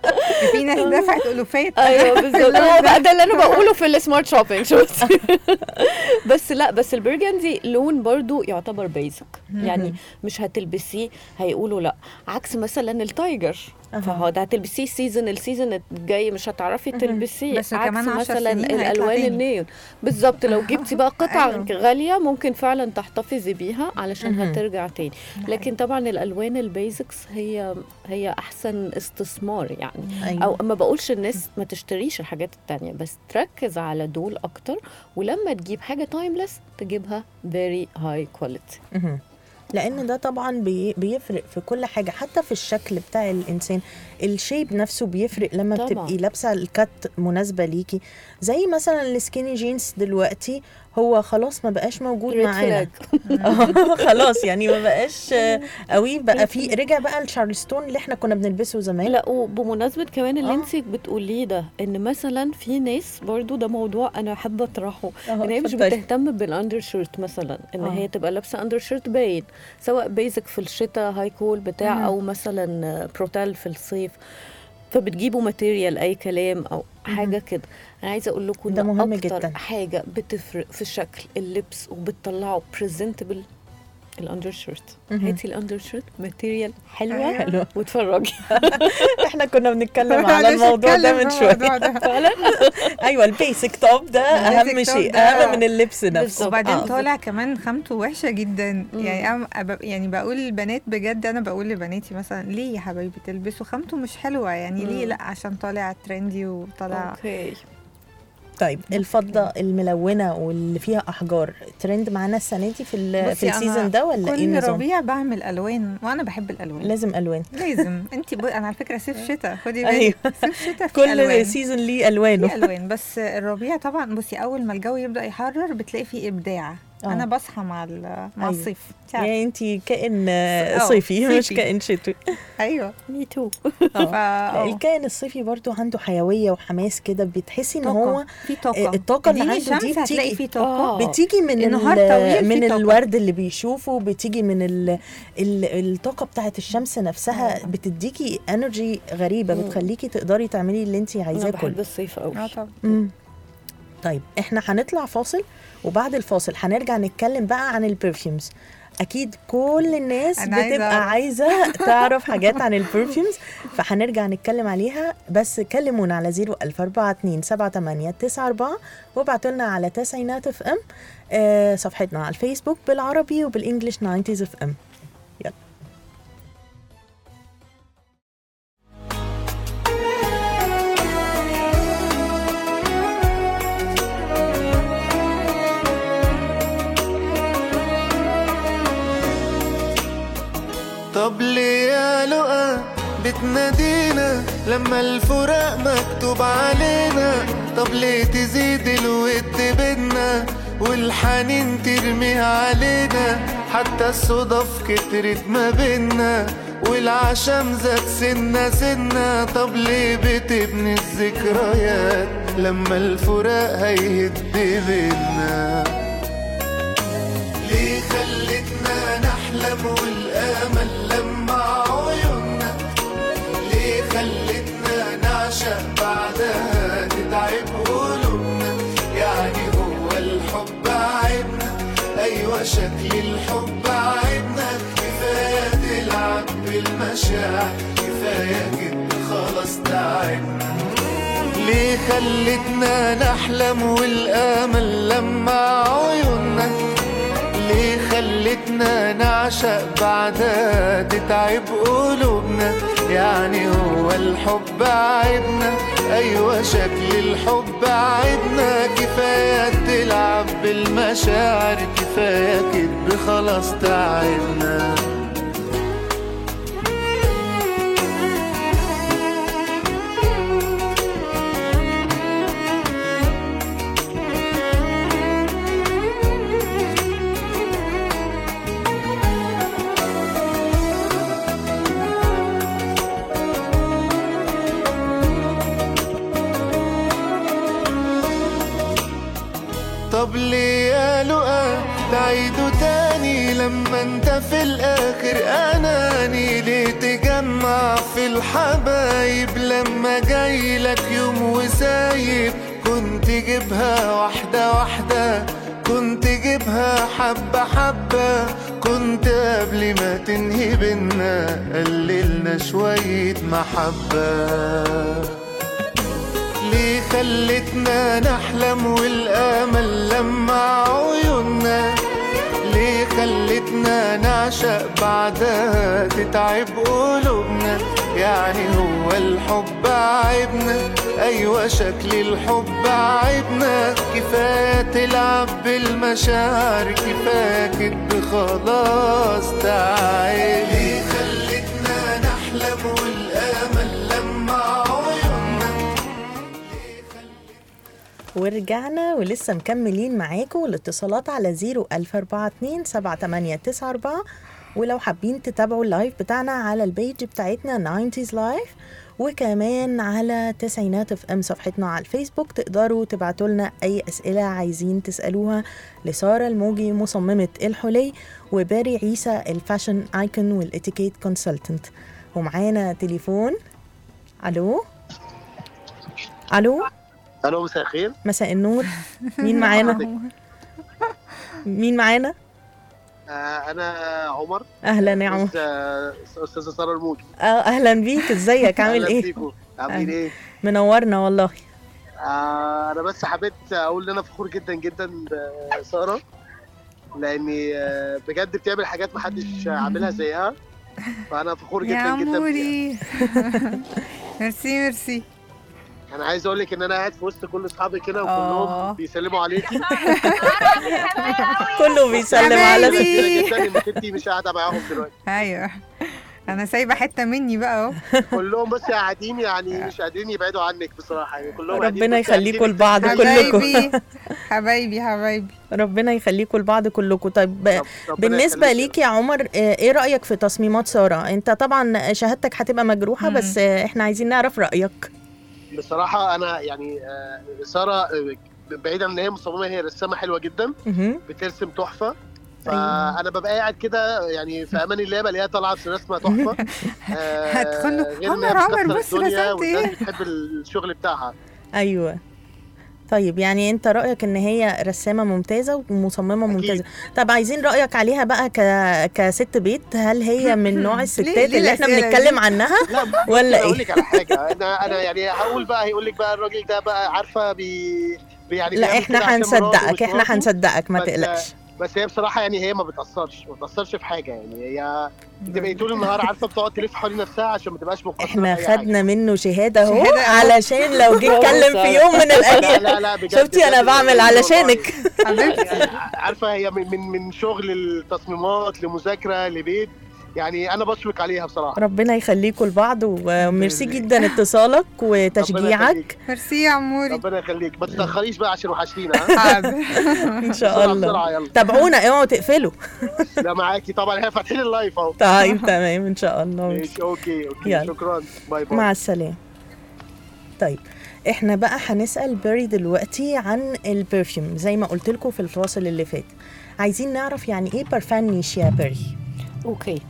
في ناس دفعت الوفات. ايوه بالظبط، هو بقى ده اللي انا بقوله في السمارت شوبينج. شفتي؟ بس لا، بس البرجندي لون برضو يعتبر بيزك، يعني مش هتلبسيه هيقولوا لا، عكس مثلا التايجر، أها. فهو ده هتلبسيه سيزون السيزون الجاي مش هتعرفي تلبسيه، بس عكس كمان عشر مثلا سنين هيطلع الالوان تاني. النيون. بالظبط، لو جبتي بقى قطعه أيوة. غاليه ممكن فعلا تحتفظي بيها علشان مهم. هترجع تاني، لكن طبعا الالوان البيزكس هي هي احسن استثمار يعني. أيوة. او ما بقولش الناس ما تشتريش الحاجات التانية، بس تركز على دول اكتر، ولما تجيب حاجه تايمليس تجيبها very high quality. مهم. لان ده طبعا بي- بيفرق في كل حاجه، حتى في الشكل بتاع الانسان، الشيب نفسه بيفرق لما طبعاً. بتبقي لابسه الكات مناسبه ليكي. زي مثلا السكيني جينز دلوقتي هو خلاص ما بقاش موجود Red معانا. flag. خلاص يعني ما بقاش آه، قوي بقى. في رجع بقى الشارلستون اللي احنا كنا بنلبسه زمان. لا، وبمناسبة كمان اللي آه. انت بتقوليه ده، ان مثلا في ناس برضو، ده موضوع انا حابة اطرحه، آه، ان هي مش اتفضلي. بتهتم بالاندر شيرت مثلا، ان آه. هي تبقى لابسة اندر شيرت باين، سواء بيزك في الشتاء هاي كول بتاع مم. او مثلا بروتال في الصيف، فبتجيبوا ماتيريال اي كلام او حاجة كده. انا عايزة اقول لكم ده ان مهم اكتر جداً. حاجة بتفرق في شكل اللبس وبتطلعه بريزنتبل الاندر شيرت. مهم. هاتي الاندر شيرت ماتيريال حلوة أيوة. حلو. واتفرجي. احنا كنا بنتكلم على معلش الموضوع ده اتكلم من في شويه. الموضوع ده. فعلا ايوه البيسك توب ده اهم البيسك شيء، توب ده- اهم من اللبس نفسه. بالظبط. وبعدين آه. طالع كمان خامته وحشه جدا. مم. يعني أنا أب- يعني بقول للبنات بجد، انا بقول لبناتي مثلا ليه يا حبايبي تلبسوا خامته مش حلوه؟ يعني ليه؟ مم. لا عشان طالع ترندي وطالع. اوكي. طيب الفضه الملونه واللي فيها احجار ترند معانا السنه دي في ال- في بصي، أنا السيزون ده ولا ايه كل النظام؟ ربيع بعمل الوان وانا بحب الالوان. لازم الوان. لازم انت ب... انا على فكره صيف شتاء خدي أيوة. بالك، صيف شتاء في كل الوان. سيزون ليه الوانه. في الوان، بس الربيع طبعا بصي اول ما الجو يبدا يحرر بتلاقي فيه ابداع. آه. انا بصحى مع ال... مع أيوة. الصيف. أنت عارفة. يعني انت كائن آه، آه، صيفي مش صيفي. كائن شتوي. ايوه. مي تو. آه. ف... لا، آه. الكائن الصيفي برضو عنده حيويه وحماس كده، بتحسي ان طاقة. هو في طاقه. آه، الطاقة اللي اديني عنده دي شمس هتلاقي بتيجي- فيه طاقه. آه. بتيجي من النهار ال- طويل من فيه طاقة. الورد اللي بيشوفه، بتيجي من ال ال الطاقه بتاعه الشمس نفسها، بتديكي انرجي غريبه، مم. بتخليكي تقدري تعملي اللي انت انا عايزاه بحب كله. الصيف قوي. اه طبعا. مم. طيب احنا هنطلع فاصل، وبعد الفاصل هنرجع نتكلم بقى عن البرفيومز. اكيد كل الناس أنا عايزة بتبقى أعرف. عايزه تعرف حاجات عن البرفيومز، فهنرجع نتكلم عليها. بس كلمونا على زيرو ألف أربعة اتنين سبعة تمانية تسعة أربعة، وابعتوا لنا على تسعينات اف ام، آه صفحتنا على الفيسبوك بالعربي وبالانجلش تسعينات اف ام. يلا. طب ليه يا لقا بتنادينا لما الفراق مكتوب علينا؟ طب ليه تزيد الود بينا والحنين ترميها علينا؟ حتى الصدف كترت ما بينا والعشم زاد سنة سنة. طب ليه بتبني الذكريات لما الفراق هيهد بينا؟ ليه خلتنا نحلم والامل لمع عيوننا؟ ليه خلتنا نعشق بعدها تتعب قلوبنا؟ يعني هو الحب عيبنا؟ ايوه شكل الحب عيبنا. كفايه تلعب بالمشاعر، كفايه كده خلاص تعبنا. ليه خلتنا نحلم والامل لمع عيوننا؟ ليه خلتنا نعشق بعدها تتعب قلوبنا؟ يعني هو الحب عيبنا؟ ايوه شكل الحب عيبنا. كفايه تلعب بالمشاعر، كفايه كده خلاص تعبنا. طب ليه يا لقا تعيدوا تاني لما انت في الاخر اناني؟ ليه تجمع في الحبايب لما جايلك يوم وسايب؟ كنت جيبها واحدة واحدة، كنت جيبها حبة حبة، كنت قبل ما تنهي بينا قللنا شوية محبة. ليه خلتنا نحلم والامل لمع عيوننا؟ ليه خلتنا نعشق بعدها تتعب قلوبنا؟ يعني هو الحب عيبنا؟ ايوه شكل الحب عيبنا. كفايه تلعب بالمشاعر، كفايه كده خلاص تعب. ليه خلتنا نحلم والامل لمع عيوننا؟ ورجعنا ولسه مكملين معاكم. والاتصالات على زيرو ألف أربعة اتنين سبعة تمانية تسعة أربعة. ولو حابين تتابعوا اللايف بتاعنا على البيج بتاعتنا ناينتيز لايف، وكمان على تسعينات اف ام صفحتنا على الفيسبوك تقدروا تبعتوا لنا اي اسئله عايزين تسالوها لساره الموجي مصممه الحلي، وباري عيسى الفاشن ايكون والاتيكيت كونسلتنت. ومعانا تليفون. الو الو الو مساء الخير. مساء النور. مين معانا؟ مين معانا؟ آه انا عمر. اهلا يا عمر. استاذه ساره الموجي. اه اهلا بيك، ازيك؟ عامل ايه؟ عاملين ايه؟ منورنا والله. آه انا بس حبيت اقول ان انا فخور جدا جدا بساره، لاني بجد بتعمل حاجات محدش عاملها زيها، فانا فخور جدا جدا بيها. ميرسي ميرسي. انا عايز اقول لك ان انا قاعد في وسط كل اصحابي كده وكلهم بيسلموا عليكي. كله بيسلم على سيدي جدا انك انت مش قاعده معاهم دلوقتي. ايوه انا سايبه حته مني بقى اهو. كلهم بس قاعدين يعني مش قادرين يبعدوا عنك بصراحه، يعني كلهم ربنا يخليكم لبعض كلكم. حبايبي حبايبي ربنا يخليكم لبعض كلكم. طيب بالنسبه ليك يا عمر، ايه رايك في تصميمات ساره؟ انت طبعا شهادتك هتبقى مجروحه مم. بس احنا عايزين نعرف رايك. بصراحه انا يعني ساره بعيدا ان هي مصممه، هي رسامه حلوه جدا، بترسم تحفه، فانا ببقى قاعد كده يعني في امان الله بلاقيها طالعه رسمه تحفه. هتدخل عمر عمر بص رسمت ايه، بتحب الشغل بتاعها. ايوه طيب يعني انت رايك ان هي رسامه ممتازه ومصممه ممتازه. طب عايزين رايك عليها بقى ك... كست بيت، هل هي من نوع الستات اللي احنا بنتكلم عنها ولا ايه؟ اقول لك على حاجه، انا انا يعني هقول بقى، هيقول لك بقى الراجل ده بقى عارفه بي يعني لا احنا هنصدقك، احنا هنصدقك ما تقلقش. بس هي بصراحه يعني هي ما بتاثرش ما بتاثرش في حاجه، يعني هي بتبقى طول النهار عارفه بتقعد تلف حوالين نفسها عشان ما تبقاش مقصره. احنا خدنا منه شهاده اهو علشان لو جه اتكلم في يوم من الايام. لا لا بجد شفتي انا بعمل علشانك. عارفه هي من من شغل التصميمات لمذاكره لبيت، يعني انا بشفق عليها بصراحه. ربنا يخليكم لبعض، وميرسي جدا اتصالك وتشجيعك. ميرسي يا عموري. ربنا يخليك، ما تتاخريش بقى عشان وحشتينا. ان شاء الله. تابعونا اوعوا تقفلوا. لا معاكي طبعا، احنا فاتحين اللايف اهو. طيب تمام ان شاء الله. ماشي اوكي اوكي شكرا، باي باي مع السلامه. طيب احنا بقى هنسال بيري دلوقتي عن البرفيوم زي ما قلت لكم في الفاصل اللي فات. عايزين نعرف يعني ايه برفان نيش يا بيري؟ اوكي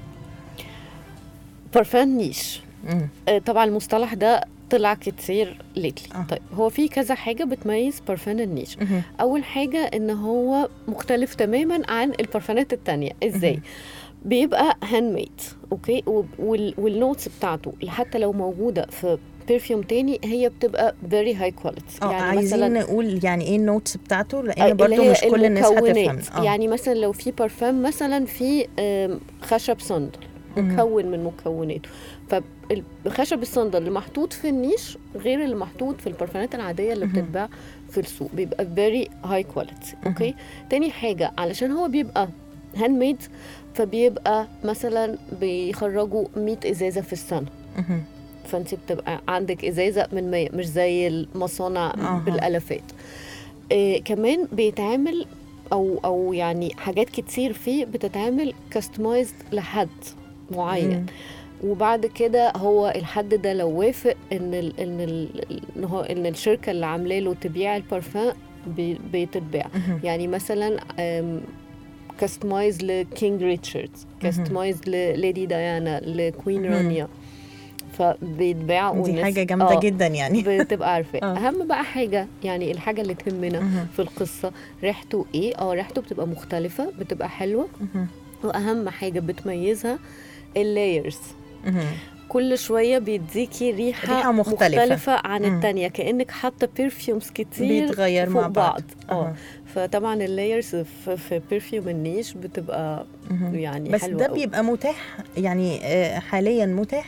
برفان نيش آه طبعا المصطلح ده طلع كتير ليتلي. آه. طيب هو في كذا حاجه بتميز برفان النيش. مه. اول حاجه ان هو مختلف تماما عن البرفانات التانية. ازاي؟ مه. بيبقى هاند ميد اوكي، والنوتس بتاعته حتى لو موجوده في برفيوم تاني هي بتبقى very high quality. يعني عايزين نقول يعني ايه النوتس بتاعته، لان برضو مش كل الناس هتفهم. آه. يعني مثلا لو في برفان مثلا في خشب صندل مكون من مكوناته، فخشب الصندل اللي محطوط في النيش غير اللي محطوط في البرفانات العاديه اللي بتتباع في السوق، بيبقى very high quality. اوكي. تاني حاجه علشان هو بيبقى هاند ميد، فبيبقى مثلا بيخرجوا مية ازازه في السنه، فانت بتبقى عندك ازازه من مية، مش زي المصانع أه. بالالافات. إيه كمان بيتعمل او او يعني حاجات كتير فيه بتتعمل كاستمايزد لحد معين. مم. وبعد كده هو الحد ده لو وافق ان ال ان ال ان الشركه اللي عامله له تبيع البارفان بتتباع. يعني مثلا كاستمايز لكينج ريتشارد، كاستمايز لليدي ديانا، لكوين رانيا، فبيتباع. دي حاجه جامده جدا يعني بتبقى عارفه. اهم بقى حاجه يعني الحاجه اللي تهمنا في القصه ريحته ايه. اه ريحته بتبقى مختلفه، بتبقى حلوه. واهم حاجه بتميزها اللايرز. كل شويه بيديكي ريحه, ريحة مختلفة. مختلفه عن مم. التانية، كانك حاطه برفيومز كتير بيتغير مع بعض. اه فطبعا اللايرز في, في برفيوم النيش بتبقى مم. يعني بس حلوه ده أوي. بيبقى متاح يعني حاليا متاح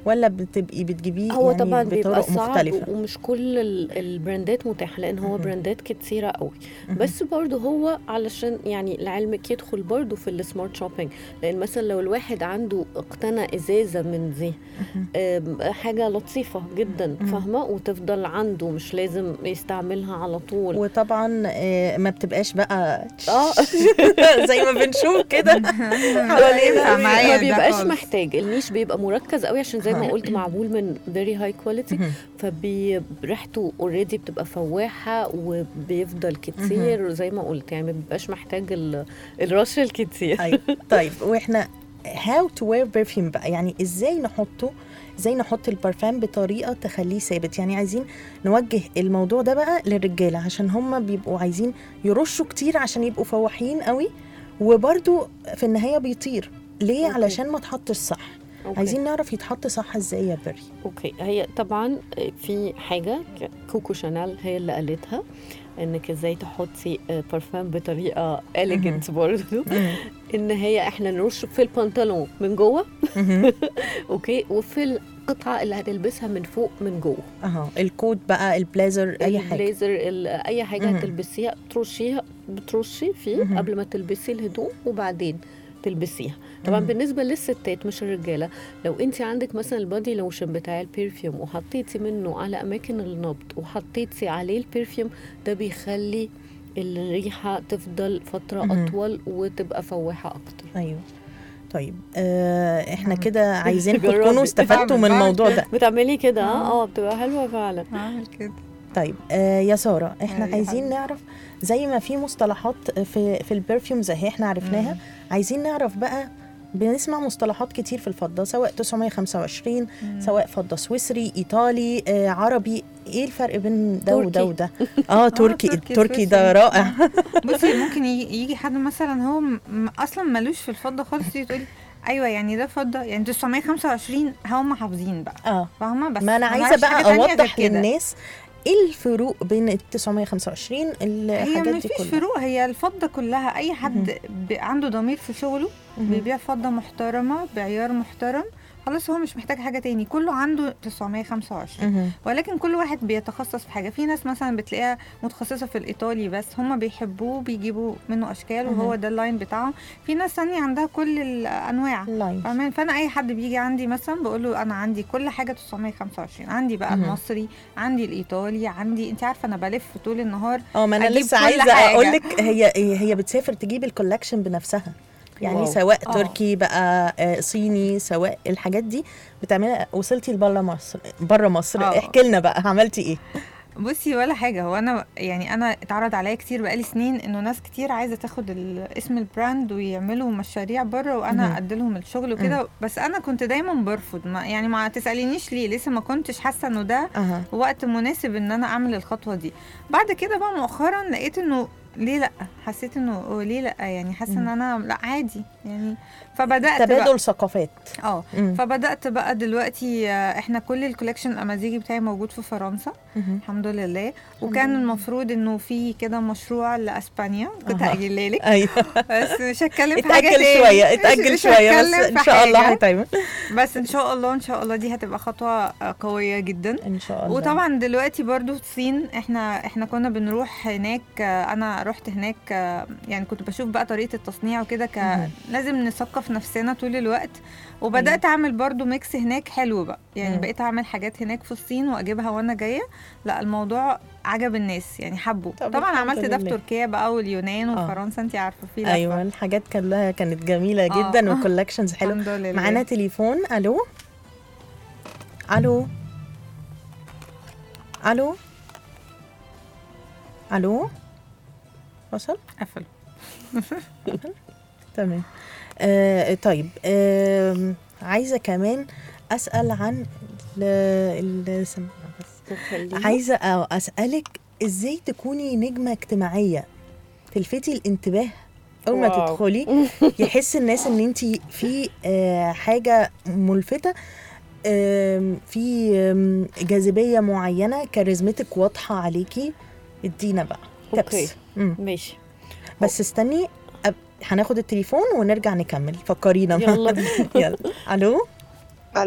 ولا بتبقي بتجيبيه هو يعني طبعا بيبقى بطرق صعب مختلفة؟ ومش كل ال- البراندات متاحه، لان هو مهم. براندات كتيره قوي. مهم. بس برضه هو علشان يعني لعلمك يدخل برضه في السمارت شوبينج، لان مثلا لو الواحد عنده اقتنى ازازه من دي مهم. آم، حاجه لطيفه جدا مهم. فاهمه، وتفضل عنده مش لازم يستعملها على طول. وطبعا آه، ما بتبقاش بقى اه زي ما بنشوف كده ولا ينفع معايا ما ده بيبقاش خالص. محتاج. النيش بيبقى مركز قوي عشان زي ما ها. قلت معمول من very high quality، مهم. فبريحته اوريدي بتبقى فواحه وبيفضل كتير زي ما قلت، يعني ما بيبقاش محتاج ال- الرش الكتير. أيوة. طيب واحنا how to wear perfume بقى، يعني ازاي نحطه، ازاي نحط البرفان بطريقه تخليه ثابت؟ يعني عايزين نوجه الموضوع ده بقى للرجاله عشان هم بيبقوا عايزين يرشوا كتير عشان يبقوا فواحين قوي، وبرده في النهايه بيطير ليه؟ أوكي. علشان ما تحطش صح. أوكي. عايزين نعرف يتحط صح ازاي يا بري. اوكي، هي طبعا في حاجه ك- كوكو شانيل هي اللي قالتها، انك ازاي تحطي برفان بطريقه اليجنت برضه، ان هي احنا نرش في البنطلون من جوه اوكي، وفي القطعه اللي هتلبسها من فوق من جوه، اها الكوت بقى، البليزر، اي حاجه. البليزر ال- اي حاجه مهم. هتلبسيها ترشيها، بترشي فيه مهم. قبل ما تلبسي الهدوم وبعدين تلبسيها. طبعا مهم. بالنسبه للستات مش الرجاله، لو انت عندك مثلا البادي لوشن بتاع البرفيوم وحطيتي منه على اماكن النبض وحطيتي عليه البرفيوم، ده بيخلي الريحه تفضل فتره مهم. اطول وتبقى فواحه اكتر. ايوه. طيب آه احنا مم. كده عايزين جربي. تكونوا استفدتوا من بعمل الموضوع ده. بتعملي كده؟ آه. اه اه بتبقى حلوه فعلا. هعمل كده. طيب آه يا سارة، احنا أيوة عايزين حبيبي. نعرف زي ما في مصطلحات في في البرفيومز اهي احنا عرفناها، مم. عايزين نعرف بقى، بنسمع مصطلحات كتير في الفضة، سواء تسعمية وخمسة وعشرين، مم. سواء فضة سويسري، ايطالي، آه عربي، ايه الفرق بين ده تركي. وده وده؟ اه تركي. تركي التركي ده سويسري. رائع. بصي ممكن يجي يجي حد مثلا هو م- م- اصلا ملوش في الفضه خالص، تيجي تقولي ايوه يعني ده فضه، يعني تسعمية وخمسة وعشرين هم حافظين بقى، اه فاهمه؟ بس ما انا عايزه نعرفش بقى حاجة تانية غير اوضح كده. للناس ايه الفروق بين ال تسعمية وخمسة وعشرين هي الحاجات ما دي فيش كلها. فروق، هي الفضه كلها اي حد ب- عنده ضمير في شغله مهم. بيبيع فضه محترمه بعيار محترم، خلاص هو مش محتاج حاجه تاني، كله عنده تسعمية وخمسة وعشرين. مهم. ولكن كل واحد بيتخصص في حاجه، في ناس مثلا بتلاقيها متخصصه في الايطالي بس هم بيحبوه بيجيبوا منه اشكال وهو مهم. ده اللاين بتاعهم، في ناس ثانيه عندها كل الانواع، اللاين. فاهمين؟ فانا اي حد بيجي عندي مثلا بقول له انا عندي كل حاجه تسعمية وخمسة وعشرين، عندي بقى مهم. المصري، عندي الايطالي، عندي، انت عارفه انا بلف طول النهار. اه ما انا أجيب لسه كل عايزه حاجة. اقول لك، هي هي بتسافر تجيب الكولكشن بنفسها، يعني واو. سواء آه. تركي بقى، آه، صيني، سواء الحاجات دي بتعملها. وصلتي لبره مصر، بره مصر آه. احكي لنا بقى عملتي ايه؟ بصي ولا حاجه، هو انا يعني انا اتعرض عليا كتير بقالي سنين انه ناس كتير عايزه تاخد ال- اسم البراند ويعملوا مشاريع بره مهم. وانا اديلهم الشغل وكده، بس انا كنت دايما برفض، ما يعني ما تسالينيش ليه، لسه ما كنتش حاسه انه ده اها وقت مناسب ان انا اعمل الخطوه دي. بعد كده بقى مؤخرا لقيت انه ليه لا، حسيت انه أوه ليه لا، يعني حاسه ان انا لا عادي يعني، فبدات بقى تبادل ثقافات. اه مم. فبدات بقى دلوقتي آه، احنا كل الكوليكشن الامازيغي بتاعي موجود في فرنسا مهم. الحمد لله، وكان المفروض انه في كده مشروع لاسبانيا كنت أها. هاجي لك، ايوه بس مش هتكلم في حاجه اتاجل تاني، شويه، مش- اتاجل مش شويه بس هتكلم ان في شاء الله حاجة. هيتعمل بس ان شاء الله ان شاء الله دي هتبقى خطوه آه، قويه جدا. ان شاء الله. وطبعا دلوقتي برضو الصين، احنا احنا كنا بنروح هناك، آه، انا رحت هناك، آه، يعني كنت بشوف بقى طريقه التصنيع وكده، ك مهم. لازم نثقف نفسنا طول الوقت، وبدات اعمل برضو ميكس هناك حلو بقى، يعني مم. بقيت اعمل حاجات هناك في الصين واجيبها وانا جايه، لا الموضوع عجب الناس يعني حبوا. طب طبعا الحمد عملت ده في لله. تركيا بقى واليونان آه. وفرنسا، انت عارفه في لفة. ايوه الحاجات كلها كانت جميله آه. جدا والكولكشنز حلوه. الحمد لله. معانا تليفون. الو الو الو الو وصل قفل. تمام. آه طيب آه عايزه كمان اسال عن ال- ال- سم- بس. تخليها. عايزه آه، اسالك ازاي تكوني نجمه اجتماعيه تلفتي الانتباه اول ما واو. تدخلي، يحس الناس ان انت في آه حاجه ملفته، آم، في آم، جاذبيه معينه، كاريزمتك واضحه عليكي. ادينا بقى أوكي. تبس. مم. ماشي بس استني أب- هناخد التليفون ونرجع نكمل. فكرينا. يلا. يلا. الو الو.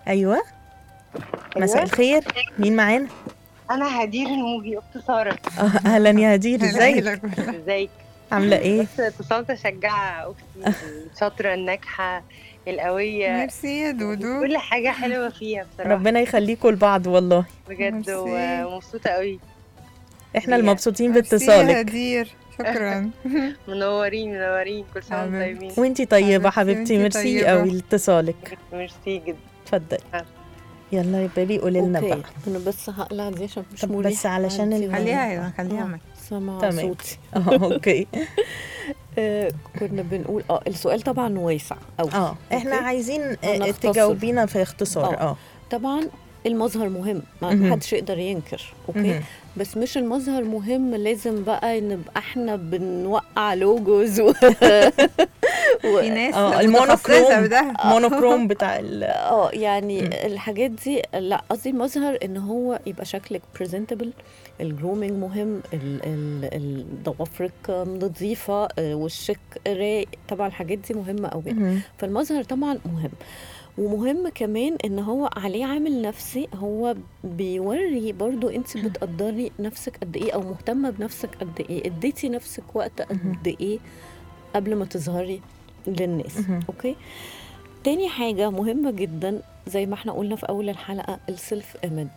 ايوه مساء الخير، مين معانا؟ انا هدير الموجي، اخت ساره. آه، اهلا يا هدير، ازيك؟ ازيك؟ عامله ايه؟ بس اتصلت اشجع اختي الشاطره الناجحه القويه. ميرسي يا دودو، كل حاجه حلوه فيها بصراحه. ربنا يخليكم لبعض والله بجد، ومبسوطه قوي. احنا المبسوطين ميرسي يا باتصالك. هدير، شكرا. منورين منورين، كل سنه وانتم طيبين. وانتي طيبه حبيبتي، حبيبتي، وانتي ميرسي طيبة. قوي لاتصالك. ميرسي جدا. اتفضلي. آه. يلا يا بيبي قولي لنا أوكي. بقى. انا بس هقلع دي عشان مش طب مريحة بس علشان عندي. ال- خليها خليها معاك. سمع تمام. صوتي. اه اوكي. آه، كنا بنقول اه السؤال طبعا واسع قوي. اه احنا أوكي. عايزين آه، هنختصر. تجاوبينا في اختصار. آه. اه طبعا المظهر مهم، مهم. ما حدش يقدر ينكر. اوكي. مهم. بس مش المظهر مهم لازم بقى نبقى احنا بنوقع لوجوز و... في ناس اه متخصصة المونوكروم بده. مونوكروم بتاع ال اه يعني مم. الحاجات دي، لا قصدي المظهر ان هو يبقى شكلك بريزنتبل، الجرومينج مهم، ال- ال- ال- ضوافرك نظيفه، آه، وشك رايق، طبعا الحاجات دي مهمه قوي. مهم. فالمظهر طبعا مهم، ومهم كمان ان هو عليه عامل نفسي، هو بيوري برضو انت بتقدري نفسك قد ايه او مهتمه بنفسك قد ايه، اديتي نفسك وقت قد ايه قبل ما تظهري للناس. مهم. اوكي. تاني حاجه مهمه جدا زي ما احنا قلنا في اول الحلقه، السيلف ايمج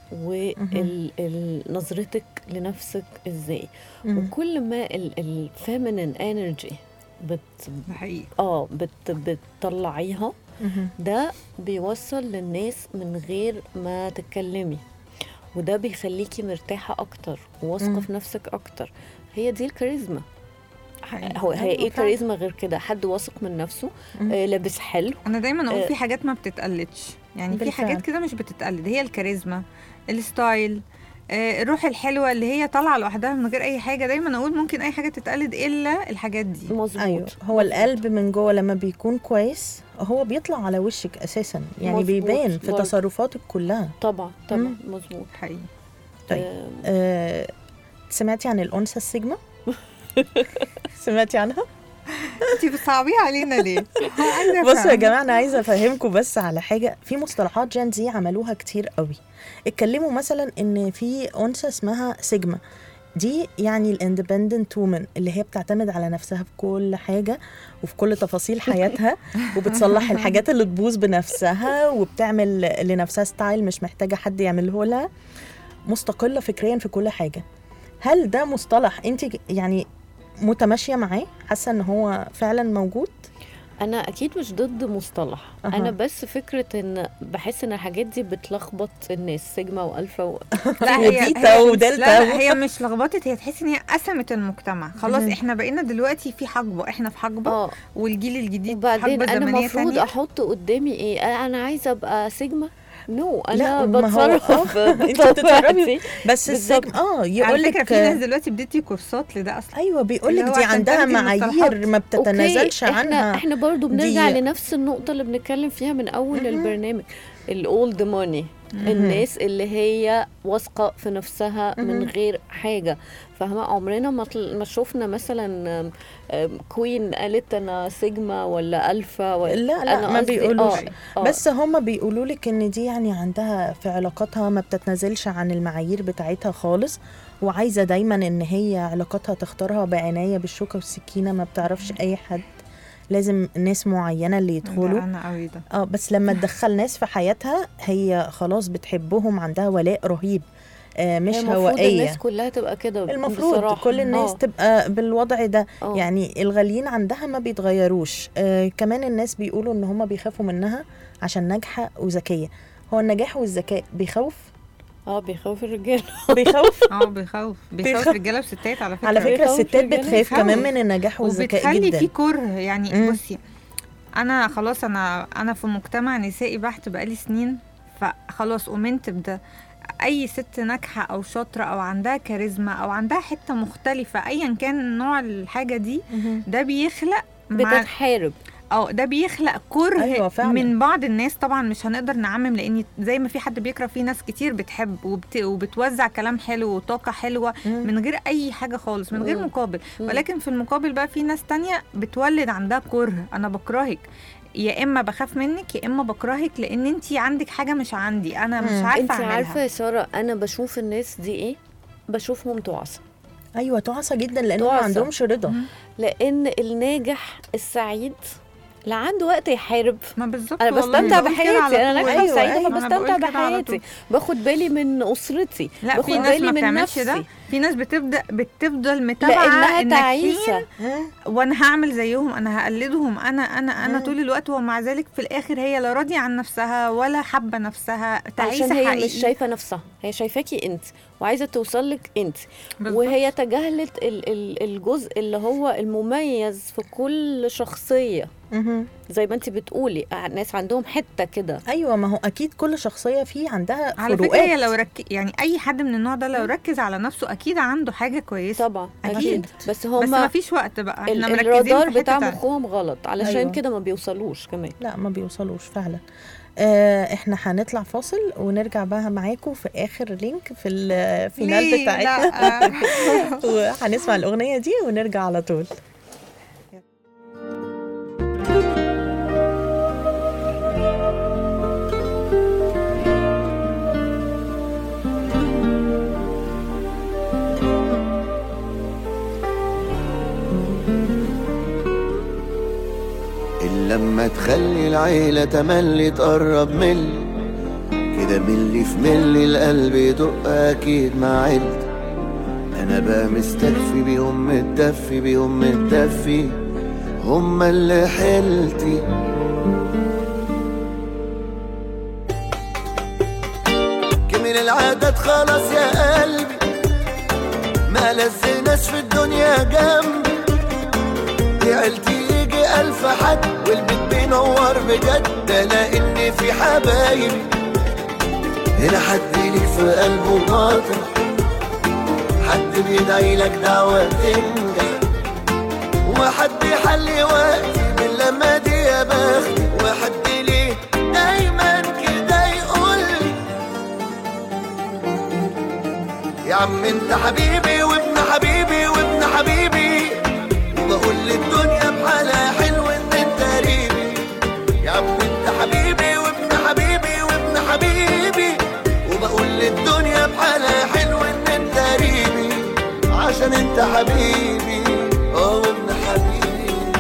ونظرتك لنفسك ازاي. مهم. وكل ما الفيمينين انرجي بت ده حقيقي. اه بت بتطلعيها، مهم. ده بيوصل للناس من غير ما تتكلمي، وده بيخليكي مرتاحة أكتر وواثقة مم. في نفسك أكتر. هي دي الكاريزما. حقيقي. هو هي أيوة ايه فعلا. كاريزما غير كده؟ حد واثق من نفسه، مم. آه لابس حلو. انا دايما اقول آه. في حاجات ما بتتقلدش، يعني في بالفعل. حاجات كده مش بتتقلد، هي الكاريزما، الستايل، آه، الروح الحلوه اللي هي طالعه لوحدها من غير اي حاجه. دايما اقول ممكن اي حاجه تتقلد الا الحاجات دي. مظبوط. ايوه، هو القلب من جوه لما بيكون كويس هو بيطلع على وشك اساسا، يعني مظبوط. بيبان في برضه. تصرفاتك كلها. طبعا طبعا مم. مظبوط. حقيقي. طيب. آه، آه، سمعتي عن الأنثى السيجما؟ سمعتي عنها؟ انتي بتصعبيه علينا ليه؟ عايزة بصوا يا أفهم. جماعة، أنا عايزة أفهمكم بس على حاجة. في مصطلحات جين زي عملوها كتير قوي. اتكلموا مثلا إن في أنثى اسمها سيجما، دي يعني الاندبندنت وومن اللي هي بتعتمد على نفسها في كل حاجة وفي كل تفاصيل حياتها، وبتصلح الحاجات اللي تبوظ بنفسها، وبتعمل لنفسها ستايل مش محتاجة حد يعمله لها، مستقلة فكريا في كل حاجة. هل ده مصطلح انت يعني متماشية معاه؟ حاسة ان هو فعلا موجود؟ انا اكيد مش ضد مصطلح. أها. انا بس فكره ان بحس ان الحاجات دي بتلخبط الناس، سيجما والفا و... لا هي وديتا هي ودلتا لا, و- لا هي مش لخبطت، هي تحس ان هي قسمت المجتمع خلاص. مهم. احنا بقينا دلوقتي في حقبه، احنا في حقبه، اه والجيل الجديد في وبعدين حقبه انا زمنيه المفروض ثانيه. احط قدامي ايه؟ آه، انا عايزه ابقى سيجما؟ نو no. لا، انا ما هو- بتصرف آه، انت بتتصرفي بطبيعتي. بس بالظبط. السيجما اه على يقول فكره لك في ناس دلوقتي بتدي كورسات لده اصلا. ايوه، بيقول لك اللي هو دي عشان عندها تاخدي معايير المصطلحات. ما بتتنازلش أوكي. عنها. احنا احنا برضو بنرجع دي- لنفس النقطه اللي بنتكلم فيها من اول مهم. البرنامج، الاولد ماني، الناس اللي هي واثقه في نفسها من مهم. غير حاجه. فاهمه؟ عمرنا ما طل- ما شفنا مثلا آم، آم، كوين قالت انا سيجما ولا الفا ولا لا لا أنا ما قصدي- بيقولوش. آه، آه. بس هم بيقولوا لك ان دي يعني عندها في علاقاتها ما بتتنازلش عن المعايير بتاعتها خالص، وعايزه دايما ان هي علاقاتها تختارها بعنايه بالشوكه والسكينه، ما بتعرفش اي حد، لازم ناس معينه اللي يدخلوا. ده انا قوي ده. اه بس لما تدخل ناس في حياتها هي خلاص بتحبهم، عندها ولاء رهيب، آه مش هي المفروض هوائيه. الناس كلها تبقى كده. المفروض بصراحة. كل الناس آه. تبقى بالوضع ده. آه. يعني الغاليين عندها ما بيتغيروش. آه كمان الناس بيقولوا ان هم بيخافوا منها عشان ناجحة وذكية. هو النجاح والذكاء بيخوف؟ اه بيخوف الرجال. بيخوف. اه بيخوف بيخوف بيخوف. رجاله وستات على فكره. على فكرة بيخوف الستات الرجالة. بتخاف بيخوف. كمان من النجاح والذكاء وبتخلي جدا. في كره يعني. مم. بصي انا خلاص، انا انا في مجتمع نسائي بحت بقالي سنين، فخلاص أؤمنت بده. اي ست ناجحه او شاطره او عندها كاريزما او عندها حته مختلفه ايا كان نوع الحاجه دي، مهم. ده بيخلق مع بتتحارب. اه ده بيخلق كره أيوة فعلا. من بعض الناس. طبعا مش هنقدر نعمم، لان زي ما في حد بيكره في ناس كتير بتحب وبت... وبتوزع كلام حلو وطاقه حلوه مم. من غير اي حاجه خالص، من غير مم. مقابل. مم. ولكن في المقابل بقى في ناس تانية بتولد عندها كره، انا بكرهك، يا اما بخاف منك يا اما بكرهك لان انت عندك حاجه مش عندي، انا مش مم. عارفه انت اعملها. عارفه يا ساره انا بشوف الناس دي ايه؟ بشوفهم تعصى، ايوه تعصى جدا لان ما تعصى. عندهمش رضا. لان الناجح السعيد لا عنده وقت يحارب. ما بالظبط انا والله بستمتع بقول كده بحياتي، على انا طول. ناجحه أيوة، وسعيده أيوة. أنا فبستمتع بقول كده على بحياتي، طول. باخد بالي من اسرتي، لا باخد في ناس بالي ما من بتعملش نفسي ده، في ناس بتبدا بتفضل متابعه لانها الناجحين تعيسه. وانا هعمل زيهم، انا هقلدهم، انا انا انا مم. طول الوقت، ومع ذلك في الاخر هي لا راضيه عن نفسها ولا حابه نفسها، تعيسه عشان هي حقيقي. مش شايفه نفسها، هي شايفاكي انت وعايزه توصل لك انت، بالظبط. وهي تجاهلت ال- ال- الجزء اللي هو المميز في كل شخصيه. مهم. زي ما انت بتقولي ناس عندهم حته كده. ايوه ما هو اكيد كل شخصيه فيه عندها على فروقات. فكره هي لو رك... يعني اي حد من النوع ده لو ركز على نفسه اكيد عنده حاجه كويسه طبعا أكيد. اكيد، بس بس هم ما فيش وقت بقى، احنا ال- مركزين الرادار في حتة بتاع تانية. مخهم غلط، علشان أيوة. كده ما بيوصلوش كمان. لا ما بيوصلوش فعلا. آه احنا هنطلع فاصل ونرجع بقى معاكم في اخر لينك في الفينال ليه؟ بتاعتنا لا. وهنسمع الاغنيه دي ونرجع على طول. لما تخلي العيلة تملي تقرب ملي كده، ملي في ملي القلب يدق أكيد مع عيلتي. أنا بقى مستكفي بيهم، متدفي بيهم، متدفي هما اللي حيلتي. كمل العادات خلاص يا قلبي، ما لزناش في الدنيا جنبي. دي عيلتي يجي ألف حد والبيت بينور بجد، لأن في حبايبي هنا حد ليك في قلبه باطن، حد بيدعي لك دعوة تنجح، وحد يحلي وقتي من لما دي يا بختي، وحد ليه دايما كده يقولي يا عم انت حبيبي وابن حبيبي وابن حبيبي، وبقول للدنيا بحالها حلو ان انت قريبي. يا عم انت حبيبي وابن حبيبي وابن حبيبي، وبقول للدنيا بحالها حلو ان انت قريبي، عشان انت حبيبي اه وابن حبيبي.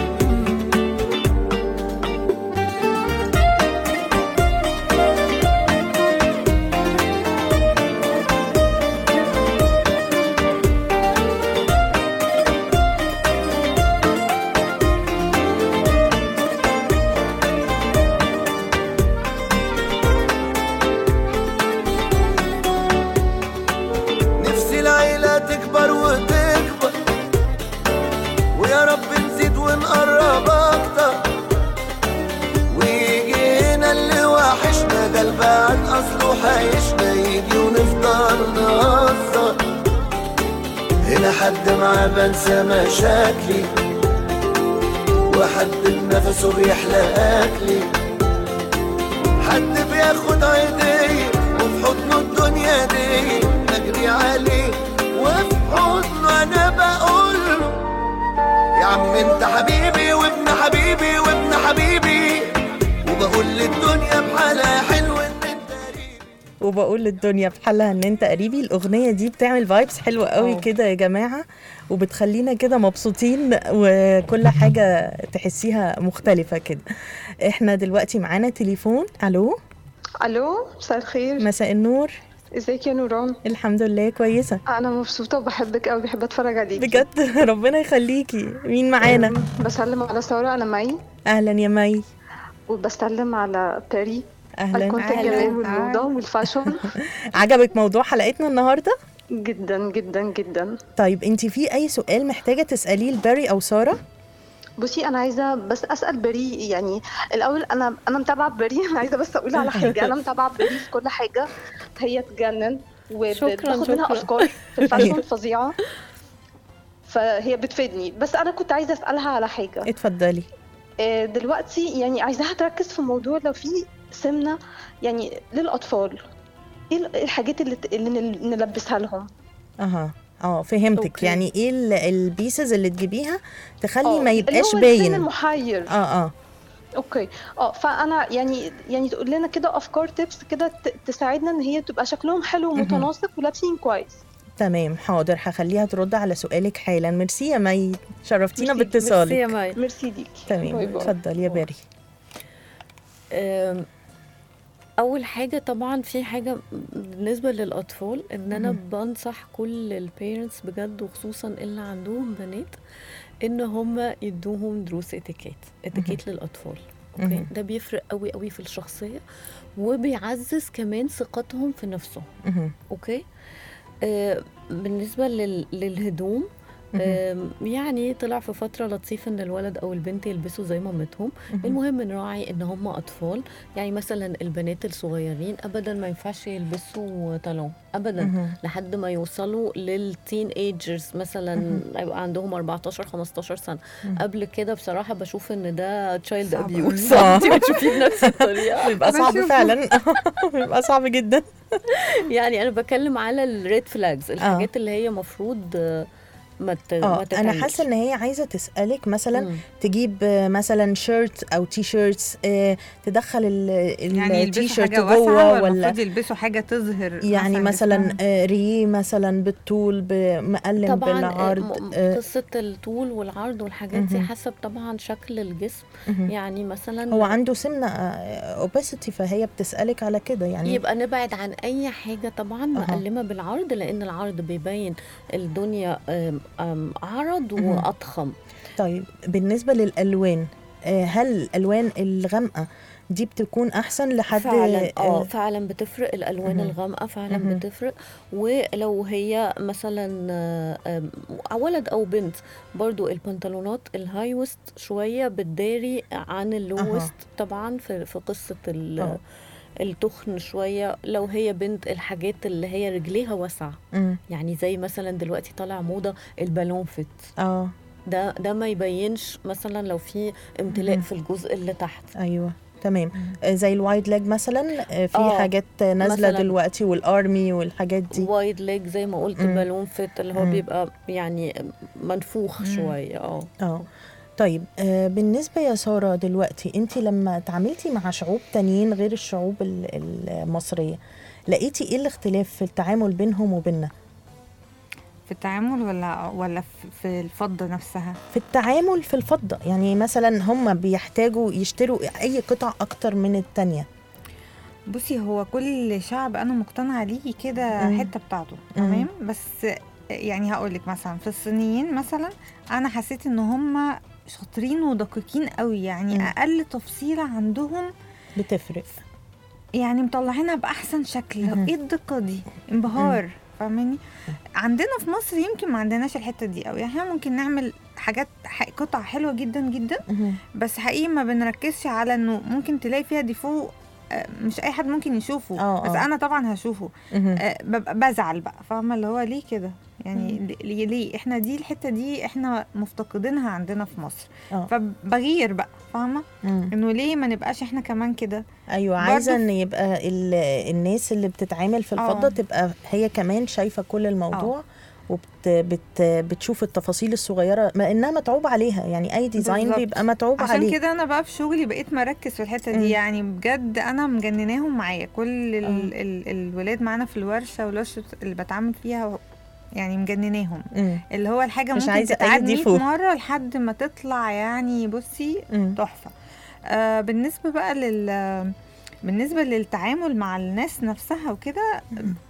نفسي العيلة تكبر وتكبر، ويا رب نزيد ونقرب أكتر، ويجي هنا اللي وحشنا ده البعد أصله حيشنا، يجي ونفضل نهزر هنا، حد معاه بنسى مشاكلي، وحد بنفسه بيحلى أكلي، حد بياخد عيدية وفي حضنه الدنيا دي نجري عليه، وفي حضنه أنا بقوله يا عم انت حبيبي وابن حبيبي وابن حبيبي، وبقول للدنيا بحالها حلو ان انت قريبي. وبقول للدنيا بحالها ان انت قريبي. الاغنيه دي بتعمل فايبس حلوه قوي أوه. كده يا جماعه، وبتخلينا كده مبسوطين وكل حاجه تحسيها مختلفه كده. احنا دلوقتي معانا تليفون. الو الو مساء الخير، مساء النور. ازيك يا نوران؟ الحمد لله كويسه انا مبسوطه وبحبك قوي، بحب اتفرج عليكي بجد. ربنا يخليكي. مين معانا؟ بسلم على ساره، انا مي، اهلا يا مي. وبسلم على باري. اهلا. كنت أهلاً. الجمال والموضه والفاشن. عجبك موضوع حلقتنا النهارده؟ جدا جدا جدا. طيب انت في اي سؤال محتاجه تساليه لباري او ساره؟ بصي انا عايزه بس اسال بري، يعني الاول انا انا متابعه بري. انا عايزه بس اقول على حاجه، انا متابعه بري في كل حاجه، هي تجنن شكراً، وبتاخد منها شكراً. افكار في الفاشن فظيعه، فهي بتفيدني. بس انا كنت عايزه اسالها على حاجه. اتفضلي. آه، دلوقتي يعني عايزاها تركز في موضوع لو في سمنه يعني للاطفال، ايه ال- الحاجات اللي ت- اللي نل- نلبسها لهم. اها اه فهمتك. أوكي. يعني ايه ال- البيسز اللي تجيبيها تخلي آه، ما اللي يبقاش هو السن باين. المحير. اه اه اوكي اه فانا يعني يعني تقول لنا كده افكار تيبس كده ت- تساعدنا ان هي تبقى شكلهم حلو ومتناسق ولابسين كويس. تمام حاضر، هخليها ترد على سؤالك حالا. ميرسي يا مي، شرفتينا ميرسي. باتصالك. ميرسي يا ماي. ميرسي ليكي. تمام باي باي. اتفضل يا باري. أم، اول حاجه طبعا في حاجه بالنسبه للاطفال ان انا بنصح كل البيرنتس بجد وخصوصا اللي عندهم بنات ان هم يدوهم دروس اتيكيت اتيكيت للاطفال. اوكي ده بيفرق قوي قوي في الشخصيه وبيعزز كمان ثقتهم في نفسهم. اوكي آه بالنسبه لل... للهدوم آم، يعني طلع في فترة لطيفة ان الولد او البنت يلبسوا زي مامتهم. المهم نراعي ان هم اطفال، يعني مثلا البنات الصغيرين ابدا ما ينفعش يلبسوا طالون ابدا لحد ما يوصلوا للتين ايجرز مثلا يبقى عندهم أربعتاشر خمستاشر سنة. قبل كده بصراحة بشوف ان ده تشايلد ابيوز. انت بتشوفيه بنفس الطريقة. بيبقى صعب فعلا. بيبقى صعب جدا. يعني انا بكلم على الريد فلاجز، الحاجات اللي هي مفروض ما اه انا حاسه ان هي عايزه تسالك مثلا مم. تجيب مثلا شيرت او تي شيرتس اه تدخل التي شيرت جوه ولا المفروض يلبسوا حاجه تظهر يعني مثلا آه ريه مثلا بالطول بمقلم بالعرض. طبعا قصه الطول والعرض والحاجات دي حسب طبعا شكل الجسم. يعني مثلا هو عنده سمنه اوبيسيتي فهي بتسالك على كده، يعني يبقى نبعد عن اي حاجه طبعا مقلمه بالعرض لان العرض بيبين الدنيا عرض واضخم. طيب بالنسبه للالوان، هل الالوان الغامقه دي بتكون احسن لحد؟ فعلا اه فعلا بتفرق الالوان مم. الغامقه فعلا مم. بتفرق. ولو هي مثلا ولد او بنت برضو البنطلونات الهاي ويست شويه بتداري عن اللو ويست طبعا في في قصه ال التخن شويه. لو هي بنت الحاجات اللي هي رجليها واسعه يعني زي مثلا دلوقتي طالع موضه البالون فيت اه ده ده ما يبينش مثلا لو في امتلاء مم. في الجزء اللي تحت. ايوه تمام. زي الوايد ليج مثلا في آه حاجات نازله دلوقتي والارمي والحاجات دي. وايد ليج زي ما قلت بالون فيت اللي هو مم. بيبقى يعني منفوخ مم. شويه. اه اه طيب آه بالنسبة يا سارة دلوقتي انت لما تعاملتي مع شعوب تانيين غير الشعوب المصرية لقيتي ايه الاختلاف في التعامل بينهم وبيننا؟ في التعامل ولا ولا في الفضة نفسها؟ في التعامل في الفضة، يعني مثلا هم بيحتاجوا يشتروا اي قطع اكتر من التانية. بصي هو كل شعب انا مقتنعة ليه كده حتة بتاعته تمام. بس يعني هقولك مثلا في الصينيين مثلا انا حسيت ان هم شاطرين ودقيقين قوي، يعني م. اقل تفصيله عندهم بتفرق، يعني مطلعينها باحسن شكل. م. ايه الدقه دي؟ انبهار. فاهماني؟ عندنا في مصر يمكن ما عندناش الحته دي قوي، يعني احنا ممكن نعمل حاجات قطع حلوه جدا جدا م. بس حقيقي ما بنركزش على انه ممكن تلاقي فيها ديفو مش اي حد ممكن يشوفه. أوه بس أوه. انا طبعا هشوفه أه ببقى بزعل بقى، فاهمه اللي هو ليه كده يعني؟ ليه, ليه احنا دي الحته دي احنا مفتقدينها عندنا في مصر؟ أوه. فبغير بقى، فاهمه انه ليه ما نبقاش احنا كمان كده؟ ايوه عايزه ان يبقى الناس اللي بتتعامل في الفضه أوه. تبقى هي كمان شايفه كل الموضوع أوه. وبت بت بتشوف التفاصيل الصغيره ما انها متعوب عليها، يعني اي ديزاين بالزبط. بيبقى متعوب عشان عليه. عشان كده انا بقى في شغلي بقيت مركز في الحته دي. م. يعني بجد انا مجنناهم معايا كل ال ال الولاد معانا في الورشه والورشه اللي بتعامل فيها، يعني مجنناهم. م. اللي هو الحاجه ممكن تتعاد مية مره لحد ما تطلع يعني بصي تحفه. آه بالنسبه بقى لل بالنسبه للتعامل مع الناس نفسها وكده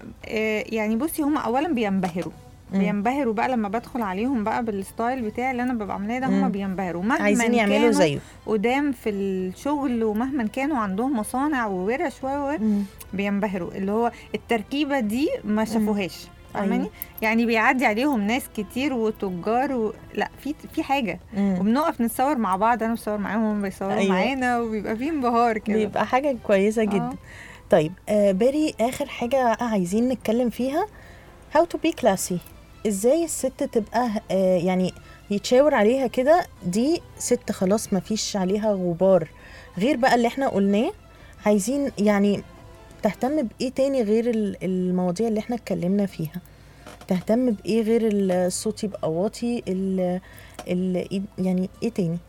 آه يعني بصي هم اولا بينبهروا مم. بينبهروا بقى لما بدخل عليهم بقى بالستايل بتاعي اللي انا ببقى عاملاه ده. هم بينبهروا مهما عايزين يعملوا زيه قدام في الشغل، ومهما كانوا عندهم مصانع وورش شويه بينبهروا. اللي هو التركيبه دي ما شافوهاش، فاهماني؟ أيوة. يعني بيعدي عليهم ناس كتير وتجار و... لا في في حاجه مم. وبنقف نتصور مع بعض، انا بصور معاهم وهم بيصوروا أيوة. معانا، وبيبقى فيه انبهار كده، بيبقى حاجه كويسه جدا. آه. طيب آه باري اخر حاجه عايزين نتكلم فيها how to be classy. ازاي الست تبقى آه يعني يتشاور عليها كده دي ست خلاص ما فيش عليها غبار، غير بقى اللي احنا قلناه. عايزين يعني تهتم بايه تاني غير المواضيع اللي احنا اتكلمنا فيها؟ تهتم بايه غير الصوت يبقى واطي؟ ال ال يعني ايه تاني؟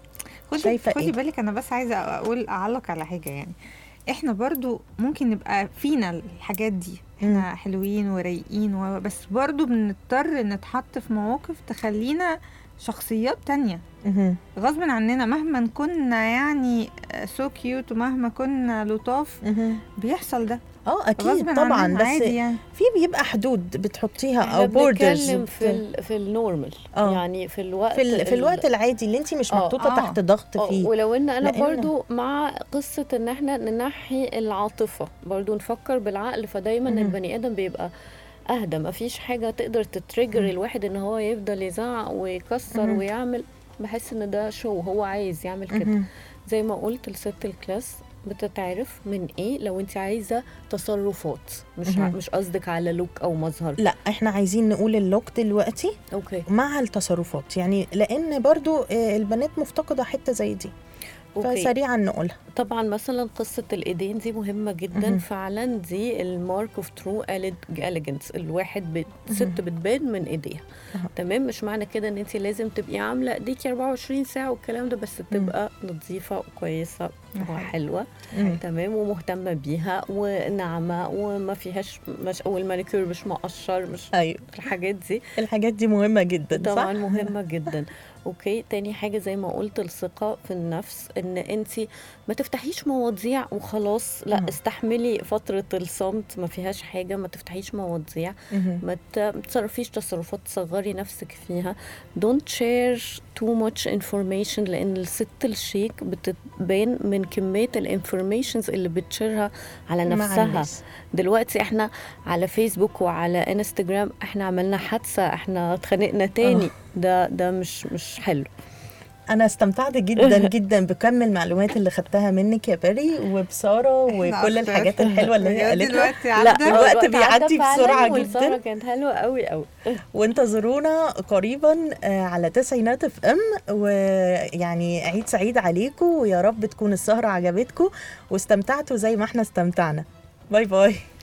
خدي شايفة خدي إيه؟ بالك، انا بس عايزه اقول اعلق على حاجه. يعني احنا برضو ممكن نبقى فينا الحاجات دي، احنا حلوين ورايقين و- بس برضو بنضطر نتحط في مواقف تخلينا شخصيات تانية مهم. غصب عننا، مهما كنا يعني سو كيوت ومهما كنا لطاف مهم. بيحصل ده اه اكيد غصب طبعا، عننا، بس عادي يعني. في بيبقى حدود بتحطيها احنا او بوردرز بنتكلم في ال في النورمال، آه. يعني في الوقت في, ال... في ال- الوقت العادي اللي انت مش آه. محطوطه آه. تحت ضغط آه، فيه. ولو ان انا لأن- برضو مع قصة ان احنا ننحي العاطفة، برضو نفكر بالعقل، فدايما مهم. البني ادم بيبقى اهدى. مفيش حاجة تقدر تتريجر مم. الواحد ان هو يفضل يزعق ويكسر مهم. ويعمل. بحس ان ده شو، هو عايز يعمل كده. مهم. زي ما قلت لست الكلاس بتتعرف من ايه لو انت عايزة تصرفات، مش ع- مهم. مش قصدك على لوك او مظهر. لا احنا عايزين نقول اللوك دلوقتي اوكي مع التصرفات، يعني لان برضو آه، البنات مفتقده حته زي دي، اوكي. فسريعا نقولها. طبعا مثلا قصة الإيدين دي مهمة جدا. مهم. فعلا دي المارك اوف ترو إليجنس. الواحد بت... ست بتبان من إيديها. أها. تمام، مش معنى كده ان انت لازم تبقي عاملة ايديكي أربعة وعشرين ساعة والكلام ده، بس تبقى نظيفة وكويسة وحلوة. مم. تمام، ومهتمة بيها وناعمة وما فيهاش مش أو المانيكير مش مقشر، مش ايوه الحاجات دي الحاجات دي مهمه جدا طبعا صح؟ مهمة جدا. اوكي، تاني حاجة زي ما قلت الثقة في النفس، ان انت ما تفتحيش مواضيع وخلاص، لا مم. استحملي فترة الصمت، ما فيهاش حاجة. ما تفتحيش مواضيع، مهم. ما ت- ما تصرفيش تصرفات تصغري نفسك فيها. don't share too much information، لان الست الشيك بتبان من كمية الانفورميشنز اللي بتشيرها على مع نفسها. الناس. دلوقتي احنا على فيسبوك وعلى انستجرام احنا عملنا حادثة، احنا اتخانقنا تاني. آه. ده ده مش مش حلو. انا استمتعت جدا جدا بكم المعلومات اللي خدتها منك يا بري وبساره وكل أكتر. الحاجات الحلوه اللي هي بجد قالتها. دلوقتي لا عدى. الوقت عدى بيعدي فعلاً، بسرعة والسهرة جداً. كانت حلوة قوي قوي. وانتظرونا قريبا آه، على تسعينات اف ام، ويعني عيد سعيد عليكم، ويا رب تكون السهرة عجبتكم واستمتعتوا زي ما احنا استمتعنا. باي باي.